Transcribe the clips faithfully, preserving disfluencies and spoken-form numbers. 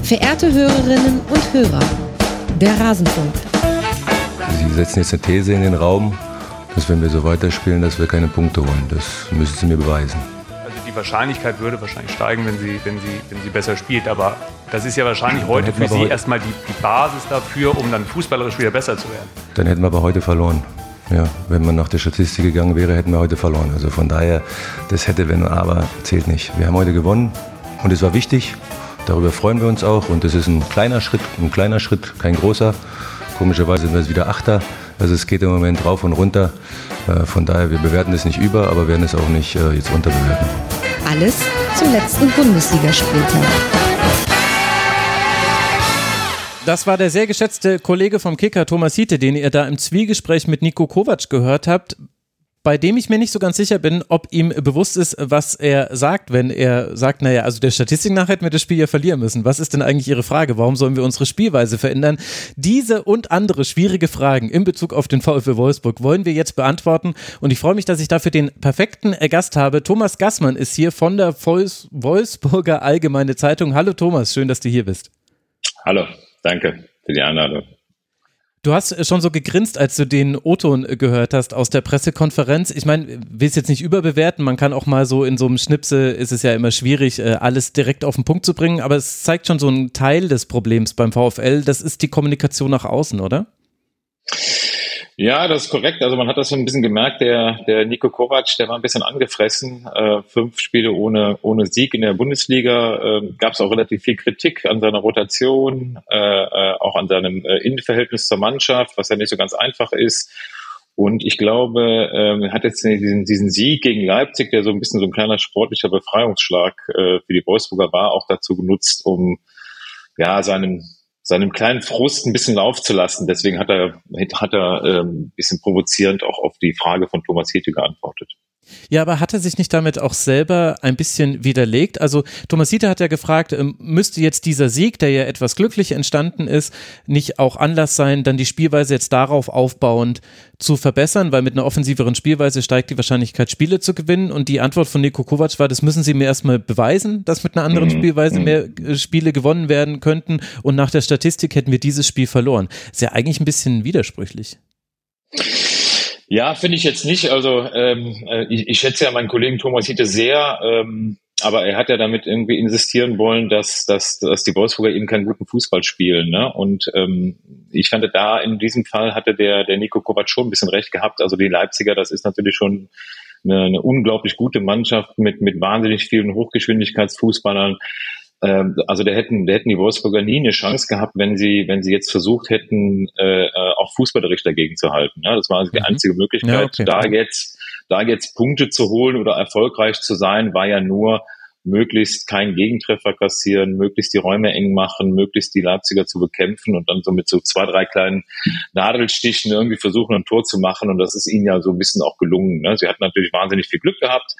Verehrte Hörerinnen und Hörer, der Rasenfunk. Sie setzen jetzt eine These in den Raum, dass wenn wir so weiterspielen, dass wir keine Punkte holen. Das müssen Sie mir beweisen. Also die Wahrscheinlichkeit würde wahrscheinlich steigen, wenn sie, wenn sie, wenn sie besser spielt. Aber das ist ja wahrscheinlich heute für Sie erstmal die, die Basis dafür, um dann fußballerisch wieder besser zu werden. Dann hätten wir aber heute verloren. Ja, wenn man nach der Statistik gegangen wäre, hätten wir heute verloren. Also von daher, das hätte, wenn, aber zählt nicht. Wir haben heute gewonnen und es war wichtig. Darüber freuen wir uns auch. Und das ist ein kleiner Schritt, ein kleiner Schritt, kein großer. Komischerweise sind wir jetzt wieder Achter. Also es geht im Moment rauf und runter. Von daher, wir bewerten es nicht über, aber werden es auch nicht jetzt unterbewerten. Alles zum letzten Bundesligaspieltag. Das war der sehr geschätzte Kollege vom Kicker, Thomas Hiete, den ihr da im Zwiegespräch mit Niko Kovac gehört habt, bei dem ich mir nicht so ganz sicher bin, ob ihm bewusst ist, was er sagt, wenn er sagt, naja, also der Statistik nach hätten wir das Spiel ja verlieren müssen. Was ist denn eigentlich Ihre Frage? Warum sollen wir unsere Spielweise verändern? Diese und andere schwierige Fragen in Bezug auf den VfL Wolfsburg wollen wir jetzt beantworten und ich freue mich, dass ich dafür den perfekten Gast habe. Thomas Gassmann ist hier von der Wolfsburger Allgemeine Zeitung. Hallo Thomas, schön, dass du hier bist. Hallo, danke für die Einladung. Du hast schon so gegrinst, als du den O-Ton gehört hast aus der Pressekonferenz. Ich meine, willst jetzt nicht überbewerten, man kann auch mal so in so einem Schnipsel, ist es ja immer schwierig, alles direkt auf den Punkt zu bringen, aber es zeigt schon so einen Teil des Problems beim VfL, das ist die Kommunikation nach außen, oder? Ja, das ist korrekt. Also man hat das so ein bisschen gemerkt, der, der Niko Kovac, der war ein bisschen angefressen. Äh, fünf Spiele ohne, ohne Sieg in der Bundesliga. Äh, gab es auch relativ viel Kritik an seiner Rotation, äh, äh, auch an seinem äh, Innenverhältnis zur Mannschaft, was ja nicht so ganz einfach ist. Und ich glaube, äh, er hat jetzt diesen, diesen Sieg gegen Leipzig, der so ein bisschen so ein kleiner sportlicher Befreiungsschlag äh, für die Wolfsburger war, auch dazu genutzt, um ja seinen seinem kleinen Frust ein bisschen Lauf zu lassen. Deswegen hat er, hat er ähm, ein bisschen provozierend auch auf die Frage von Thomas Hiete geantwortet. Ja, aber hat er sich nicht damit auch selber ein bisschen widerlegt? Also Thomas Hiete hat ja gefragt, müsste jetzt dieser Sieg, der ja etwas glücklich entstanden ist, nicht auch Anlass sein, dann die Spielweise jetzt darauf aufbauend zu verbessern, weil mit einer offensiveren Spielweise steigt die Wahrscheinlichkeit, Spiele zu gewinnen, und die Antwort von Niko Kovac war, das müssen sie mir erstmal beweisen, dass mit einer anderen mhm. Spielweise mehr Spiele gewonnen werden könnten, und nach der Statistik hätten wir dieses Spiel verloren. Ist ja eigentlich ein bisschen widersprüchlich. Ja, finde ich jetzt nicht. Also ähm, ich, ich schätze ja meinen Kollegen Thomas Hiete sehr, ähm, aber er hat ja damit irgendwie insistieren wollen, dass, dass, dass die Wolfsburger eben keinen guten Fußball spielen. Ne? Und ähm, ich fand, da in diesem Fall hatte der, der Niko Kovac schon ein bisschen recht gehabt. Also die Leipziger, das ist natürlich schon eine, eine unglaublich gute Mannschaft mit, mit wahnsinnig vielen Hochgeschwindigkeitsfußballern. Also da hätten, da hätten die Wolfsburger nie eine Chance gehabt, wenn sie, wenn sie jetzt versucht hätten, äh, auch fußballerisch dagegen zu halten. Ja, das war also die einzige Möglichkeit, ja, okay. da jetzt, da jetzt Punkte zu holen oder erfolgreich zu sein, war ja nur möglichst keinen Gegentreffer kassieren, möglichst die Räume eng machen, möglichst die Leipziger zu bekämpfen und dann so mit so zwei, drei kleinen Nadelstichen irgendwie versuchen, ein Tor zu machen. Und das ist ihnen ja so ein bisschen auch gelungen. Ne? Sie hatten natürlich wahnsinnig viel Glück gehabt.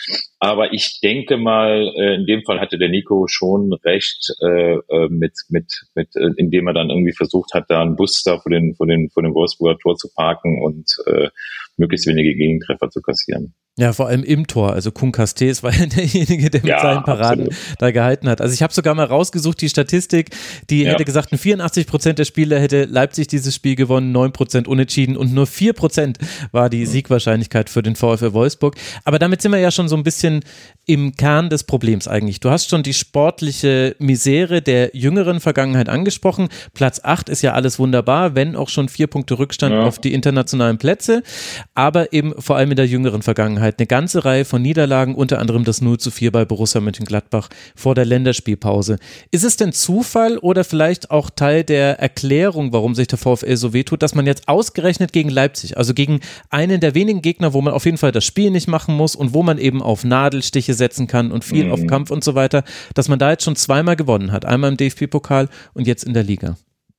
Aber ich denke mal, in dem Fall hatte der Nico schon recht, äh, mit, mit, mit, indem er dann irgendwie versucht hat, da einen Bus da vor den, vor den, vor dem Wolfsburger Tor zu parken und äh, möglichst wenige Gegentreffer zu kassieren. Ja, vor allem im Tor. Also Kun Castells war ja derjenige, der mit ja, seinen Paraden absolut. da gehalten hat. Also ich habe sogar mal rausgesucht, die Statistik, die ja. hätte gesagt, in vierundachtzig Prozent der Spiele hätte Leipzig dieses Spiel gewonnen, neun Prozent unentschieden und nur vier Prozent war die Siegwahrscheinlichkeit für den VfL Wolfsburg. Aber damit sind wir ja schon so ein bisschen im Kern des Problems eigentlich. Du hast schon die sportliche Misere der jüngeren Vergangenheit angesprochen. Platz acht ist ja alles wunderbar, wenn auch schon vier Punkte Rückstand ja. auf die internationalen Plätze, aber eben vor allem in der jüngeren Vergangenheit eine ganze Reihe von Niederlagen, unter anderem das null zu vier bei Borussia Mönchengladbach vor der Länderspielpause. Ist es denn Zufall oder vielleicht auch Teil der Erklärung, warum sich der VfL so wehtut, dass man jetzt ausgerechnet gegen Leipzig, also gegen einen der wenigen Gegner, wo man auf jeden Fall das Spiel nicht machen muss und wo man eben auf Nadelstiche setzen kann und viel mhm. auf Kampf und so weiter, dass man da jetzt schon zweimal gewonnen hat, einmal im D F B-Pokal und jetzt in der Liga?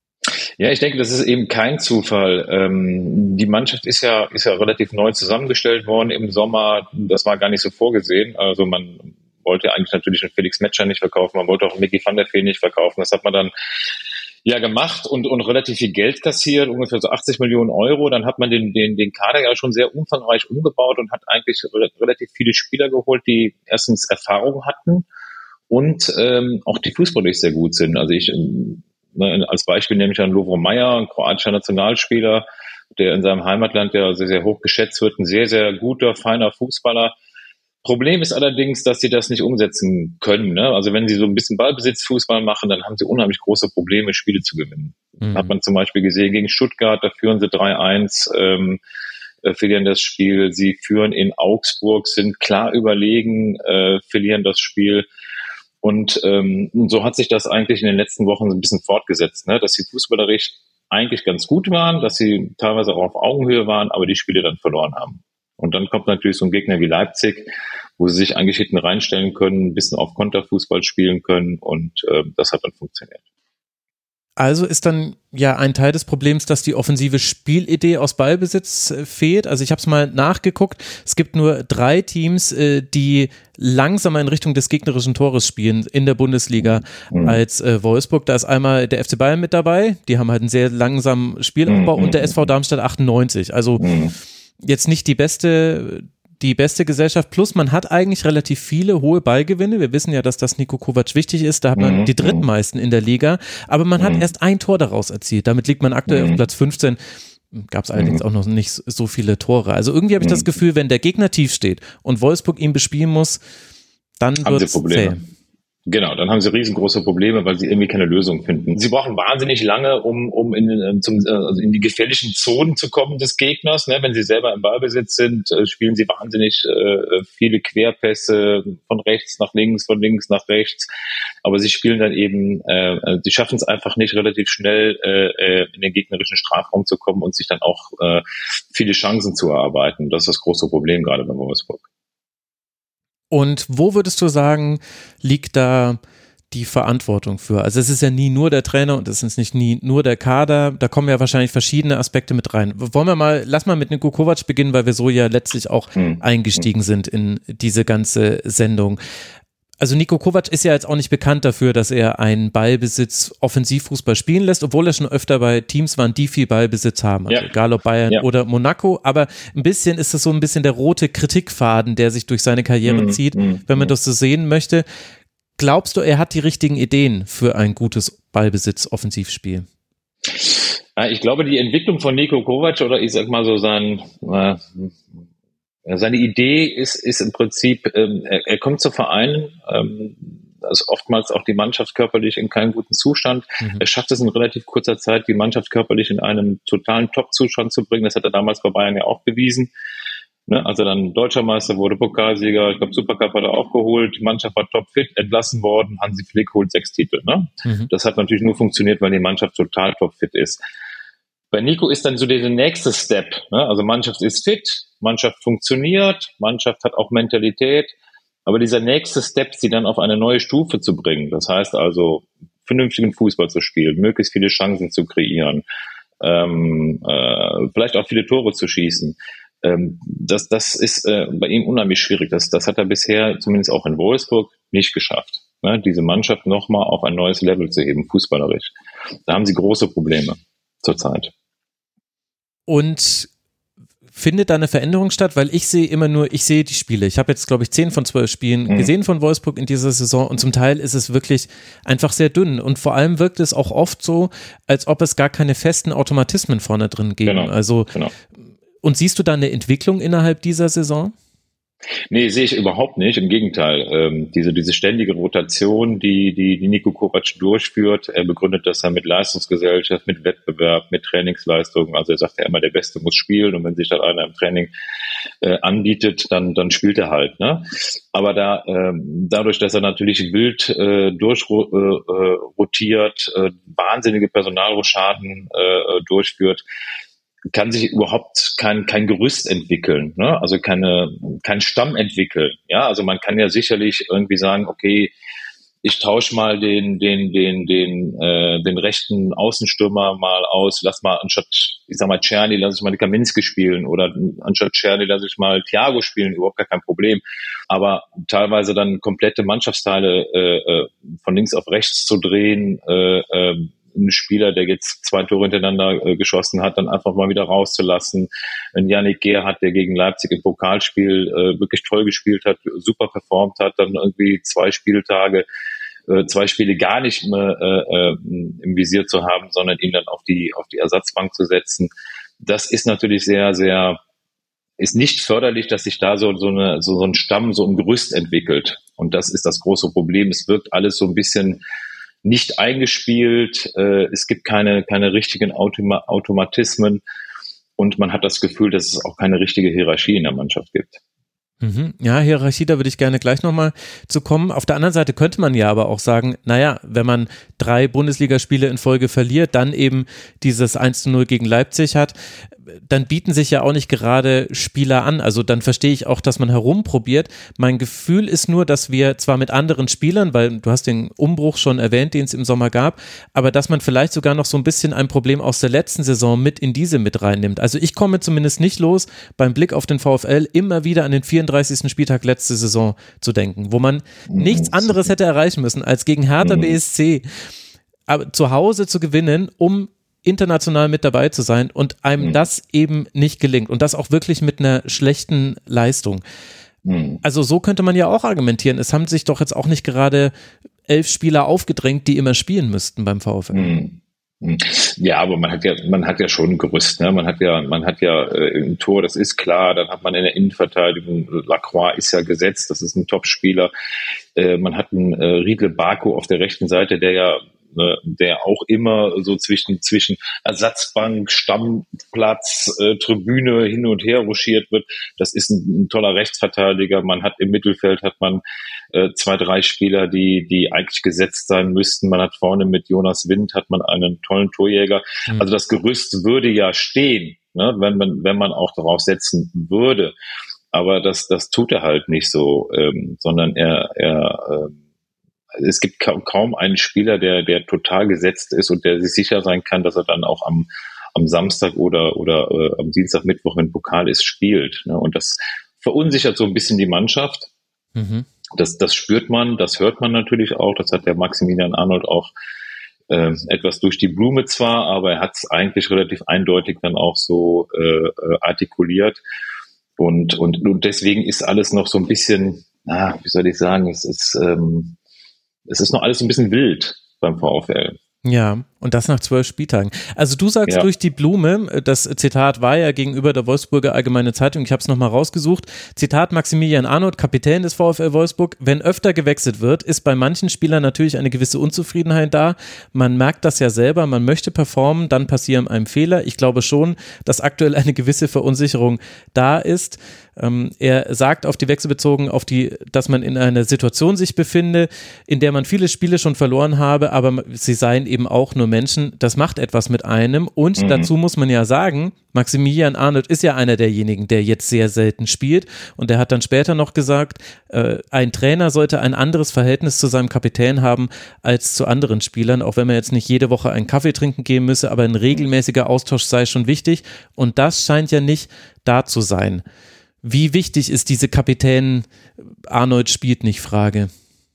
Ja, ich denke, das ist eben kein Zufall. Ähm, die Mannschaft ist ja, ist ja relativ neu zusammengestellt worden im Sommer. Das war gar nicht so vorgesehen. Also man wollte eigentlich natürlich einen Felix Metscher nicht verkaufen, man wollte auch einen Micky van der Fee nicht verkaufen. Das hat man dann ja gemacht und, und relativ viel Geld kassiert, ungefähr so achtzig Millionen Euro. Dann hat man den, den, den Kader ja schon sehr umfangreich umgebaut und hat eigentlich relativ viele Spieler geholt, die erstens Erfahrung hatten und ähm, auch die fußballisch sehr gut sind. Also ich, ne, als Beispiel nehme ich an Lovro Majer, ein kroatischer Nationalspieler, der in seinem Heimatland ja sehr, sehr hoch geschätzt wird, ein sehr, sehr guter, feiner Fußballer. Problem ist allerdings, dass sie das nicht umsetzen können. Ne? Also wenn sie so ein bisschen Ballbesitzfußball machen, dann haben sie unheimlich große Probleme, Spiele zu gewinnen. Mhm. Hat man zum Beispiel gesehen gegen Stuttgart, da führen sie drei eins, ähm, äh, verlieren das Spiel. Sie führen in Augsburg, sind klar überlegen, äh, verlieren das Spiel. Und ähm, so hat sich das eigentlich in den letzten Wochen so ein bisschen fortgesetzt, ne? Dass sie fußballerisch eigentlich ganz gut waren, dass sie teilweise auch auf Augenhöhe waren, aber die Spiele dann verloren haben. Und dann kommt natürlich so ein Gegner wie Leipzig, wo sie sich eigentlich hinten reinstellen können, ein bisschen auf Konterfußball spielen können und äh, das hat dann funktioniert. Also ist dann ja ein Teil des Problems, dass die offensive Spielidee aus Ballbesitz äh, fehlt. Also ich habe es mal nachgeguckt. Es gibt nur drei Teams, äh, die langsamer in Richtung des gegnerischen Tores spielen in der Bundesliga mhm. als äh, Wolfsburg. Da ist einmal der F C Bayern mit dabei. Die haben halt einen sehr langsamen Spielaufbau mhm. und der S V Darmstadt achtundneunzig. Also mhm. jetzt nicht die beste die beste Gesellschaft, plus man hat eigentlich relativ viele hohe Ballgewinne. Wir wissen ja, dass das Niko Kovac wichtig ist, da hat man mhm. die drittmeisten in der Liga, aber man mhm. hat erst ein Tor daraus erzielt. Damit liegt man aktuell mhm. auf Platz fünfzehn. Gab es allerdings auch noch nicht so viele Tore. Also irgendwie habe ich das Gefühl, wenn der Gegner tief steht und Wolfsburg ihn bespielen muss, dann wird es zäh. Genau, dann haben sie riesengroße Probleme, weil sie irgendwie keine Lösung finden. Sie brauchen wahnsinnig lange, um, um in, zum, also in die gefährlichen Zonen zu kommen des Gegners. Ne? Wenn sie selber im Ballbesitz sind, spielen sie wahnsinnig äh, viele Querpässe von rechts nach links, von links nach rechts. Aber sie spielen dann eben, äh, sie schaffen es einfach nicht, relativ schnell äh, in den gegnerischen Strafraum zu kommen und sich dann auch äh, viele Chancen zu erarbeiten. Das ist das große Problem gerade bei Wolfsburg. Und wo würdest du sagen, liegt da die Verantwortung für? Also es ist ja nie nur der Trainer und es ist nicht nie nur der Kader, da kommen ja wahrscheinlich verschiedene Aspekte mit rein. Wollen wir mal, lass mal mit Niko Kovac beginnen, weil wir so ja letztlich auch hm. eingestiegen sind in diese ganze Sendung. Also Niko Kovac ist ja jetzt auch nicht bekannt dafür, dass er einen Ballbesitz Offensivfußball spielen lässt, obwohl er schon öfter bei Teams waren, die viel Ballbesitz haben, also ja. egal ob Bayern ja. oder Monaco, aber ein bisschen ist es so ein bisschen der rote Kritikfaden, der sich durch seine Karriere mhm. zieht, mhm. wenn man das so sehen möchte. Glaubst du, er hat die richtigen Ideen für ein gutes Ballbesitz-Offensivspiel? Ja, ich glaube, die Entwicklung von Niko Kovac oder ich sag mal so sein äh, Seine Idee ist, ist im Prinzip, ähm, er, er kommt zu Vereinen, ähm, also oftmals auch die Mannschaft körperlich in keinem guten Zustand. Mhm. Er schafft es in relativ kurzer Zeit, die Mannschaft körperlich in einen totalen Top-Zustand zu bringen. Das hat er damals bei Bayern ja auch bewiesen. Ne? Als er dann Deutscher Meister wurde, Pokalsieger, ich glaube Supercup hat er auch geholt, die Mannschaft war topfit, entlassen worden, Hansi Flick holt sechs Titel. Ne? Mhm. Das hat natürlich nur funktioniert, weil die Mannschaft total topfit ist. Bei Nico ist dann so der nächste Step. Ne? Also Mannschaft ist fit, Mannschaft funktioniert, Mannschaft hat auch Mentalität. Aber dieser nächste Step, sie dann auf eine neue Stufe zu bringen, das heißt also, vernünftigen Fußball zu spielen, möglichst viele Chancen zu kreieren, ähm, äh, vielleicht auch viele Tore zu schießen, ähm, das, das ist äh, bei ihm unheimlich schwierig. Das, das hat er bisher, zumindest auch in Wolfsburg, nicht geschafft. Ne? Diese Mannschaft nochmal auf ein neues Level zu heben, fußballerisch. Da haben sie große Probleme zurzeit. Und findet da eine Veränderung statt? Weil ich sehe immer nur, ich sehe die Spiele. Ich habe jetzt, glaube ich, zehn von zwölf Spielen mhm. gesehen von Wolfsburg in dieser Saison und zum Teil ist es wirklich einfach sehr dünn und vor allem wirkt es auch oft so, als ob es gar keine festen Automatismen vorne drin geben. Genau. Also, genau. Und siehst du da eine Entwicklung innerhalb dieser Saison? Nee, sehe ich überhaupt nicht. Im Gegenteil, ähm, diese diese ständige Rotation, die die die Niko Kovac durchführt, er begründet das dann mit Leistungsgesellschaft, mit Wettbewerb, mit Trainingsleistungen. Also er sagt ja immer, der Beste muss spielen und wenn sich dann einer im Training äh, anbietet, dann dann spielt er halt. Ne? Aber da ähm, dadurch, dass er natürlich wild äh, durchrotiert, äh, äh, wahnsinnige Personalrochaden äh, durchführt, kann sich überhaupt kein kein Gerüst entwickeln, ne? Also keine kein Stamm entwickeln. Ja, also man kann ja sicherlich irgendwie sagen, okay, ich tausche mal den den den den äh, den rechten Außenstürmer mal aus, lass mal anstatt ich sag mal Czerny, lass ich mal die Kaminski spielen oder anstatt Czerny lass ich mal Thiago spielen, überhaupt gar kein Problem. Aber teilweise dann komplette Mannschaftsteile äh, von links auf rechts zu drehen, äh, äh, einen Spieler, der jetzt zwei Tore hintereinander äh, geschossen hat, dann einfach mal wieder rauszulassen. Ein Yannick Gerhardt, der gegen Leipzig im Pokalspiel äh, wirklich toll gespielt hat, super performt hat, dann irgendwie zwei Spieltage, äh, zwei Spiele gar nicht mehr äh, im Visier zu haben, sondern ihn dann auf die auf die Ersatzbank zu setzen. Das ist natürlich sehr, sehr ist nicht förderlich, dass sich da so, so, eine, so, so ein Stamm, so ein Gerüst entwickelt. Und das ist das große Problem. Es wirkt alles so ein bisschen nicht eingespielt. Äh, es gibt keine, keine richtigen Automa- Automatismen. Und man hat das Gefühl, dass es auch keine richtige Hierarchie in der Mannschaft gibt. Mhm. Ja, Hierarchie, da würde ich gerne gleich nochmal zu kommen. Auf der anderen Seite könnte man ja aber auch sagen, naja, wenn man drei Bundesligaspiele in Folge verliert, dann eben dieses eins zu null gegen Leipzig hat, dann bieten sich ja auch nicht gerade Spieler an. Also dann verstehe ich auch, dass man herumprobiert. Mein Gefühl ist nur, dass wir zwar mit anderen Spielern, weil du hast den Umbruch schon erwähnt, den es im Sommer gab, aber dass man vielleicht sogar noch so ein bisschen ein Problem aus der letzten Saison mit in diese mit reinnimmt. Also ich komme zumindest nicht los, beim Blick auf den VfL immer wieder an den vierunddreißigsten Spieltag letzte Saison zu denken, wo man nichts anderes hätte erreichen müssen, als gegen Hertha B S C aber zu Hause zu gewinnen, um international mit dabei zu sein und einem mhm. das eben nicht gelingt und das auch wirklich mit einer schlechten Leistung. Mhm. Also so könnte man ja auch argumentieren. Es haben sich doch jetzt auch nicht gerade elf Spieler aufgedrängt, die immer spielen müssten beim VfL. Mhm. Ja, aber man hat ja, man hat ja schon ein Gerüst, ne? Man hat ja, man hat ja äh, ein Tor, das ist klar. Dann hat man in der Innenverteidigung, Lacroix ist ja gesetzt, das ist ein Top-Spieler. Äh, man hat einen äh, Riedle Baku auf der rechten Seite, der ja der auch immer so zwischen zwischen Ersatzbank, Stammplatz, äh, Tribüne hin und her ruschiert wird. Das ist ein, ein toller Rechtsverteidiger. Man hat im Mittelfeld hat man äh, zwei, drei Spieler, die die eigentlich gesetzt sein müssten. Man hat vorne mit Jonas Wind hat man einen tollen Torjäger. Mhm. Also das Gerüst würde ja stehen, ne, wenn man wenn man auch darauf setzen würde. Aber das das tut er halt nicht so, ähm, sondern er er ähm, es gibt kaum einen Spieler, der, der total gesetzt ist und der sich sicher sein kann, dass er dann auch am, am Samstag oder, oder äh, am Dienstag, Mittwoch, wenn Pokal ist, spielt. Ne? Und das verunsichert so ein bisschen die Mannschaft. Mhm. Das, das spürt man, das hört man natürlich auch. Das hat der Maximilian Arnold auch äh, etwas durch die Blume zwar, aber er hat es eigentlich relativ eindeutig dann auch so äh, artikuliert. Und, und, und deswegen ist alles noch so ein bisschen, ah, wie soll ich sagen, es ist... Ähm, Es ist noch alles ein bisschen wild beim VfL. Ja, und das nach zwölf Spieltagen. Also du sagst ja. durch die Blume, das Zitat war ja gegenüber der Wolfsburger Allgemeine Zeitung, ich habe es nochmal rausgesucht, Zitat Maximilian Arnold, Kapitän des VfL Wolfsburg, wenn öfter gewechselt wird, ist bei manchen Spielern natürlich eine gewisse Unzufriedenheit da, man merkt das ja selber, man möchte performen, dann passieren einem Fehler. Ich glaube schon, dass aktuell eine gewisse Verunsicherung da ist. Ähm, er sagt auf die Wechsel bezogen, auf die, dass man in einer Situation sich befinde, in der man viele Spiele schon verloren habe, aber sie seien eben auch nur Menschen, das macht etwas mit einem und mhm. dazu muss man ja sagen, Maximilian Arnold ist ja einer derjenigen, der jetzt sehr selten spielt und er hat dann später noch gesagt, äh, ein Trainer sollte ein anderes Verhältnis zu seinem Kapitän haben als zu anderen Spielern, auch wenn man jetzt nicht jede Woche einen Kaffee trinken gehen müsse, aber ein regelmäßiger Austausch sei schon wichtig und das scheint ja nicht da zu sein. Wie wichtig ist diese Kapitän Arnold spielt nicht Frage?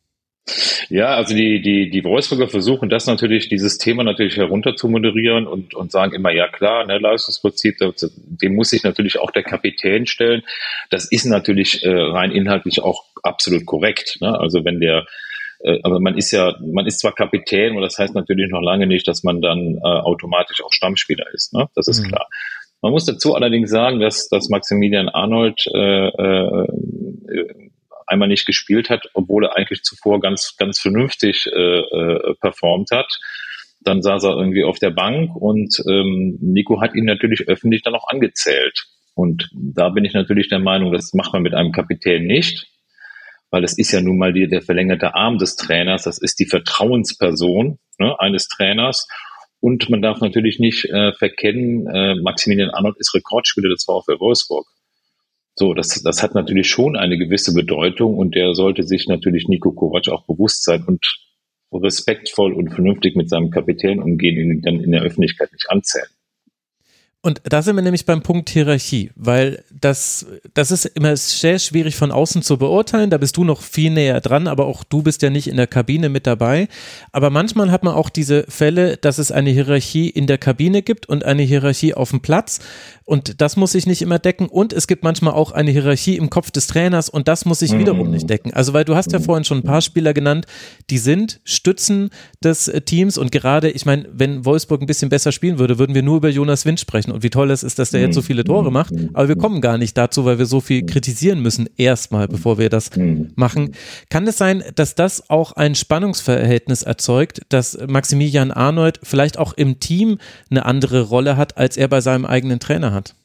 Ja, also die, die, die Wolfsburger versuchen das natürlich, dieses Thema natürlich herunter zu moderieren und, und sagen immer, ja klar, ne, Leistungsprinzip, dem muss sich natürlich auch der Kapitän stellen. Das ist natürlich äh, rein inhaltlich auch absolut korrekt, ne? Also wenn der, äh, aber man ist ja, man ist zwar Kapitän, und das heißt natürlich noch lange nicht, dass man dann äh, automatisch auch Stammspieler ist, ne? Das ist mhm. klar. Man muss dazu allerdings sagen, dass, dass Maximilian Arnold äh, äh, einmal nicht gespielt hat, obwohl er eigentlich zuvor ganz ganz vernünftig äh, äh, performt hat. Dann saß er irgendwie auf der Bank und ähm, Nico hat ihn natürlich öffentlich dann auch angezählt. Und da bin ich natürlich der Meinung, das macht man mit einem Kapitän nicht, weil das ist ja nun mal die, der verlängerte Arm des Trainers, das ist die Vertrauensperson, ne, eines Trainers. Und man darf natürlich nicht äh, verkennen, äh, Maximilian Arnold ist Rekordspieler des VfL Wolfsburg. So, das, das hat natürlich schon eine gewisse Bedeutung und der sollte sich natürlich Niko Kovac auch bewusst sein und respektvoll und vernünftig mit seinem Kapitän umgehen, ihn dann in der Öffentlichkeit nicht anzählen. Und da sind wir nämlich beim Punkt Hierarchie, weil das, das ist immer sehr schwierig von außen zu beurteilen, da bist du noch viel näher dran, aber auch du bist ja nicht in der Kabine mit dabei, aber manchmal hat man auch diese Fälle, dass es eine Hierarchie in der Kabine gibt und eine Hierarchie auf dem Platz und das muss sich nicht immer decken und es gibt manchmal auch eine Hierarchie im Kopf des Trainers und das muss sich wiederum nicht decken, also weil du hast ja vorhin schon ein paar Spieler genannt, die sind Stützen des Teams und gerade, ich meine, wenn Wolfsburg ein bisschen besser spielen würde, würden wir nur über Jonas Wind sprechen und wie toll es ist, dass der jetzt so viele Tore macht, aber wir kommen gar nicht dazu, weil wir so viel kritisieren müssen, erstmal, bevor wir das machen. Kann es sein, dass das auch ein Spannungsverhältnis erzeugt, dass Maximilian Arnold vielleicht auch im Team eine andere Rolle hat, als er bei seinem eigenen Trainer hat?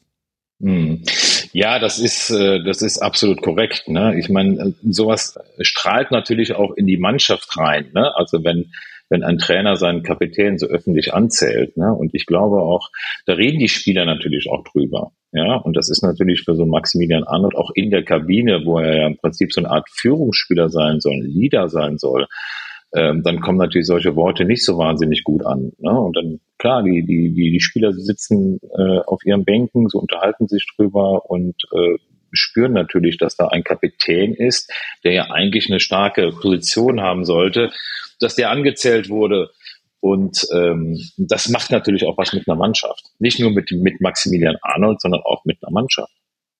Ja, das ist, das ist absolut korrekt. Ne? Ich meine, sowas strahlt natürlich auch in die Mannschaft rein. Ne? Also wenn wenn ein Trainer seinen Kapitän so öffentlich anzählt. Ne? Und ich glaube auch, da reden die Spieler natürlich auch drüber. Ja, und das ist natürlich für so Maximilian Arnold auch in der Kabine, wo er ja im Prinzip so eine Art Führungsspieler sein soll, ein Leader sein soll. Ähm, dann kommen natürlich solche Worte nicht so wahnsinnig gut an. Ne? Und dann, klar, die, die, die, die Spieler sitzen äh, auf ihren Bänken, so unterhalten sich drüber und äh, spüren natürlich, dass da ein Kapitän ist, der ja eigentlich eine starke Position haben sollte, dass der angezählt wurde. Und ähm, das macht natürlich auch was mit einer Mannschaft. Nicht nur mit, mit Maximilian Arnold, sondern auch mit einer Mannschaft.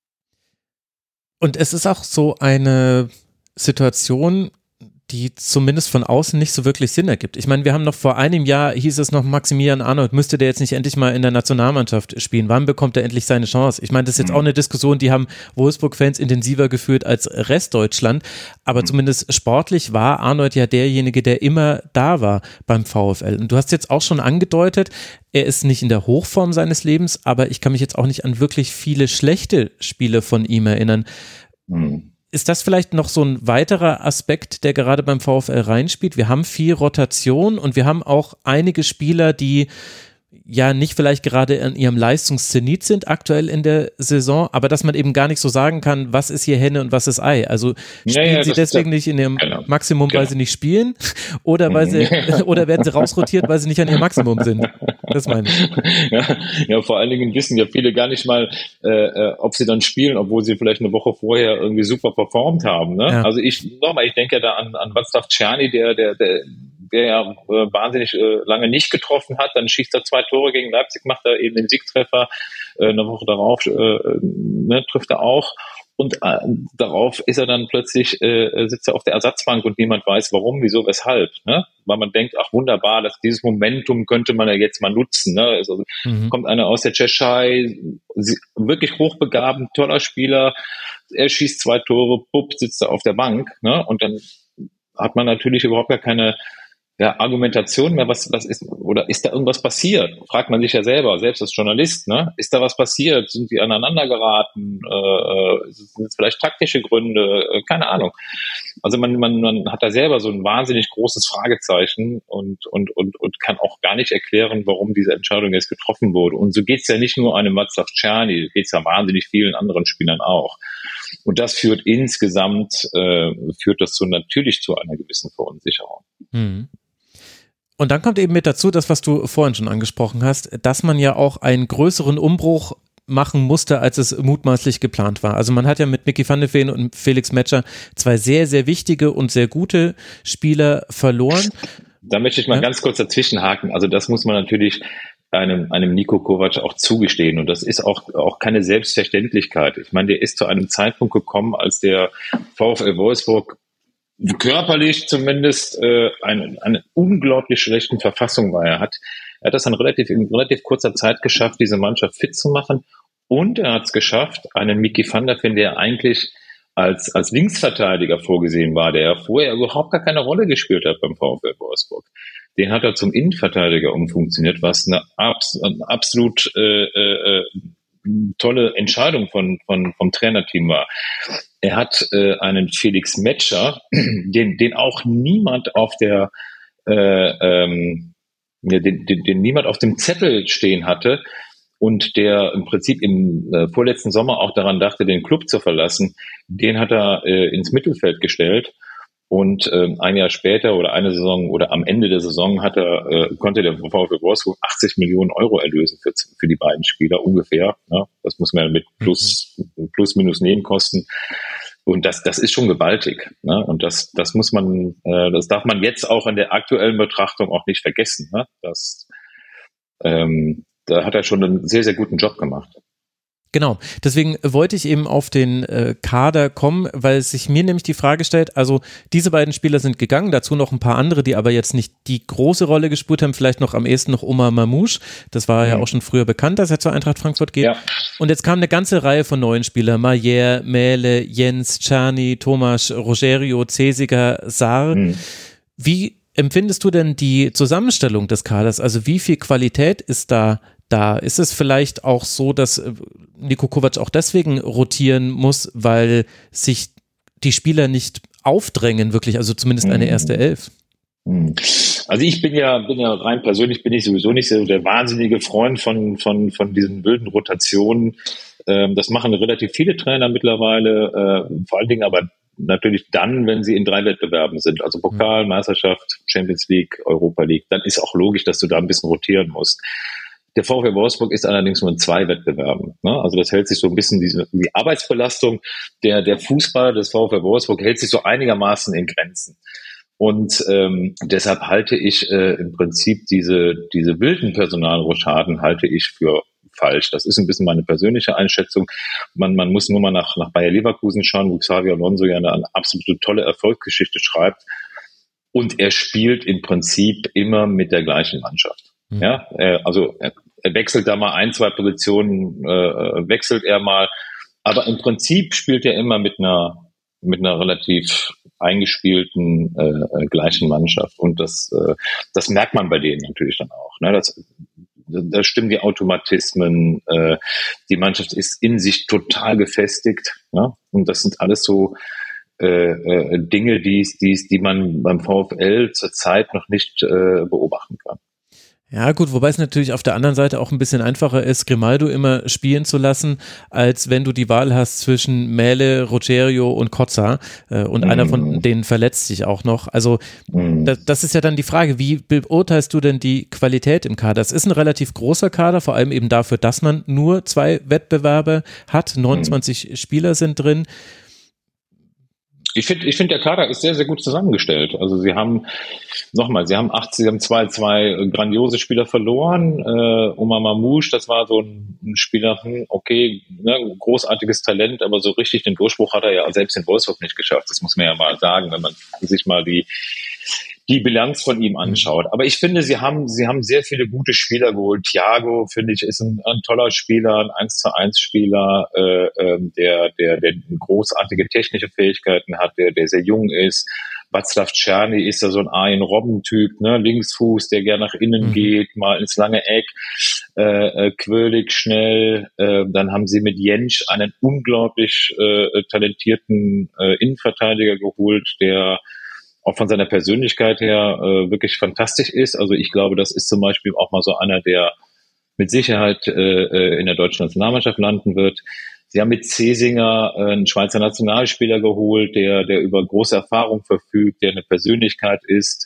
Und es ist auch so eine Situation, die zumindest von außen nicht so wirklich Sinn ergibt. Ich meine, wir haben noch vor einem Jahr, hieß es noch, Maximilian Arnold, müsste der jetzt nicht endlich mal in der Nationalmannschaft spielen? Wann bekommt er endlich seine Chance? Ich meine, das ist jetzt auch eine Diskussion, die haben Wolfsburg-Fans intensiver geführt als Restdeutschland, aber zumindest sportlich war Arnold ja derjenige, der immer da war beim VfL. Und du hast jetzt auch schon angedeutet, er ist nicht in der Hochform seines Lebens, aber ich kann mich jetzt auch nicht an wirklich viele schlechte Spiele von ihm erinnern. Mhm. Ist das vielleicht noch so ein weiterer Aspekt, der gerade beim VfL reinspielt? Wir haben viel Rotation und wir haben auch einige Spieler, die ja nicht vielleicht gerade an ihrem Leistungszenit sind aktuell in der Saison, aber dass man eben gar nicht so sagen kann, was ist hier Henne und was ist Ei. Also spielen ja, ja, sie deswegen nicht in ihrem genau. Maximum, weil genau. sie nicht spielen oder weil sie oder werden sie rausrotiert, weil sie nicht an ihrem Maximum sind. Das meine ich. Ja, ja, vor allen Dingen wissen ja viele gar nicht mal, äh, ob sie dann spielen, obwohl sie vielleicht eine Woche vorher irgendwie super performt haben. Ne? Ja. Also ich nochmal, ich denke ja da an, an Václav Czerny, der, der, der der ja äh, wahnsinnig äh, lange nicht getroffen hat, dann schießt er zwei Tore gegen Leipzig, macht er eben den Siegtreffer, äh, eine Woche darauf äh, ne, trifft er auch und äh, darauf ist er dann plötzlich, äh, sitzt er auf der Ersatzbank und niemand weiß warum, wieso, weshalb, ne? Weil man denkt, ach wunderbar, dass dieses Momentum könnte man ja jetzt mal nutzen, ne? Also, mhm. Kommt einer aus der Tschechei, wirklich hochbegabt, toller Spieler, er schießt zwei Tore, pupp, sitzt er auf der Bank, ne? Und dann hat man natürlich überhaupt gar keine ja, Argumentation mehr, was, was ist, oder ist da irgendwas passiert? Fragt man sich ja selber, selbst als Journalist, ne? Ist da was passiert? Sind die aneinander geraten? Äh, sind es vielleicht taktische Gründe? Äh, keine Ahnung. Also man, man, man hat da selber so ein wahnsinnig großes Fragezeichen und, und, und, und kann auch gar nicht erklären, warum diese Entscheidung jetzt getroffen wurde. Und so geht's ja nicht nur einem Václav Czerny, geht's ja wahnsinnig vielen anderen Spielern auch. Und das führt insgesamt, äh, führt das so natürlich zu einer gewissen Verunsicherung. Mhm. Und dann kommt eben mit dazu, das, was du vorhin schon angesprochen hast, dass man ja auch einen größeren Umbruch machen musste, als es mutmaßlich geplant war. Also man hat ja mit Micky van de Ven und Felix Metscher zwei sehr, sehr wichtige und sehr gute Spieler verloren. Da möchte ich mal ja. ganz kurz dazwischenhaken. Also das muss man natürlich einem, einem Niko Kovac auch zugestehen. Und das ist auch, auch keine Selbstverständlichkeit. Ich meine, der ist zu einem Zeitpunkt gekommen, als der VfL Wolfsburg körperlich zumindest äh, eine, eine unglaublich schlechten Verfassung war. Er hat, er hat das dann relativ in relativ kurzer Zeit geschafft, diese Mannschaft fit zu machen, und er hat es geschafft, einen Micky van der Ven, der eigentlich als als Linksverteidiger vorgesehen war, der vorher überhaupt gar keine Rolle gespielt hat beim VfL Wolfsburg, den hat er zum Innenverteidiger umfunktioniert, was eine, abs, eine absolut äh, äh, tolle Entscheidung von, von vom Trainerteam war. Er hat äh, einen Felix Metscher, den, den auch niemand auf der, äh, ähm, den, den, den niemand auf dem Zettel stehen hatte und der im Prinzip im äh, vorletzten Sommer auch daran dachte, den Club zu verlassen. Den hat er äh, ins Mittelfeld gestellt Und ähm, ein Jahr später oder eine Saison oder am Ende der Saison hat er, äh, konnte der VfL Wolfsburg achtzig Millionen Euro erlösen für, für die beiden Spieler ungefähr. Ne? Das muss man mit plus, mhm. plus minus Nebenkosten. Und das, das ist schon gewaltig. Ne? Und das, das muss man, äh, das darf man jetzt auch in der aktuellen Betrachtung auch nicht vergessen. Ne? Das, ähm, da hat er schon einen sehr, sehr guten Job gemacht. Genau, deswegen wollte ich eben auf den äh, Kader kommen, weil sich mir nämlich die Frage stellt, also diese beiden Spieler sind gegangen, dazu noch ein paar andere, die aber jetzt nicht die große Rolle gespielt haben, vielleicht noch am ehesten noch Omar Mamouche, das war mhm. ja auch schon früher bekannt, dass er zur Eintracht Frankfurt geht. Ja. Und jetzt kam eine ganze Reihe von neuen Spielern, Maier, Mähle, Jens, Czerny, Tomasz, Rogerio, Cesiger, Saar. Mhm. Wie empfindest du denn die Zusammenstellung des Kaders? Also wie viel Qualität ist da da? Ist es vielleicht auch so, dass Niko Kovac auch deswegen rotieren muss, weil sich die Spieler nicht aufdrängen, wirklich, also zumindest eine erste Elf? Also ich bin ja, bin ja rein persönlich bin ich sowieso nicht so der wahnsinnige Freund von, von, von diesen wilden Rotationen. Das machen relativ viele Trainer mittlerweile, vor allen Dingen aber natürlich dann, wenn sie in drei Wettbewerben sind, also Pokal, Meisterschaft, Champions League, Europa League, dann ist auch logisch, dass du da ein bisschen rotieren musst. Der VfL Wolfsburg ist allerdings nur in zwei Wettbewerben. Ne? Also das hält sich so ein bisschen, diese, die Arbeitsbelastung der, der Fußballer des VfL Wolfsburg hält sich so einigermaßen in Grenzen. Und ähm, deshalb halte ich äh, im Prinzip diese, diese wilden Personalrochaden halte ich für falsch. Das ist ein bisschen meine persönliche Einschätzung. Man, man muss nur mal nach, nach Bayer Leverkusen schauen, wo Xabi Alonso ja eine, eine absolute tolle Erfolgsgeschichte schreibt. Und er spielt im Prinzip immer mit der gleichen Mannschaft. Mhm. Ja, äh, also er, er wechselt da mal ein, zwei Positionen, äh, wechselt er mal. Aber im Prinzip spielt er immer mit einer, mit einer relativ eingespielten äh, gleichen Mannschaft. Und das, äh, das merkt man bei denen natürlich dann auch. Ne? Das, da stimmen die Automatismen, äh, die Mannschaft ist in sich total gefestigt. Ne? Und das sind alles so äh, äh, Dinge, die, die, die man beim VfL zurzeit noch nicht äh, beobachten kann. Ja gut, wobei es natürlich auf der anderen Seite auch ein bisschen einfacher ist, Grimaldo immer spielen zu lassen, als wenn du die Wahl hast zwischen Mähle, Rogerio und Kotza äh, und mm. einer von denen verletzt sich auch noch. Also mm. das, das ist ja dann die Frage, wie beurteilst du denn die Qualität im Kader? Es ist ein relativ großer Kader, vor allem eben dafür, dass man nur zwei Wettbewerbe hat, neunundzwanzig mm. Spieler sind drin. Ich finde, ich finde, der Kader ist sehr, sehr gut zusammengestellt. Also sie haben, nochmal, sie haben acht, sie haben zwei, zwei grandiose Spieler verloren. Äh, Omar Mamouche, das war so ein, ein Spieler, hm, okay, ne, großartiges Talent, aber so richtig den Durchbruch hat er ja selbst in Wolfsburg nicht geschafft. Das muss man ja mal sagen, wenn man sich mal die die Bilanz von ihm anschaut. Aber ich finde, sie haben, sie haben sehr viele gute Spieler geholt. Thiago, finde ich, ist ein, ein toller Spieler, ein eins zu eins Spieler, äh, äh, der, der, der großartige technische Fähigkeiten hat, der, der sehr jung ist. Václav Czerny ist da so ein Arjen Robben-Typ, ne, Linksfuß, der gerne nach innen mhm. geht, mal ins lange Eck, äh, äh, quirlig, schnell. Äh, dann haben sie mit Jentsch einen unglaublich äh, talentierten äh, Innenverteidiger geholt, der auch von seiner Persönlichkeit her äh, wirklich fantastisch ist. Also ich glaube, das ist zum Beispiel auch mal so einer, der mit Sicherheit äh, in der deutschen Nationalmannschaft landen wird. Sie haben mit Cesiger äh, einen Schweizer Nationalspieler geholt, der der über große Erfahrung verfügt, der eine Persönlichkeit ist.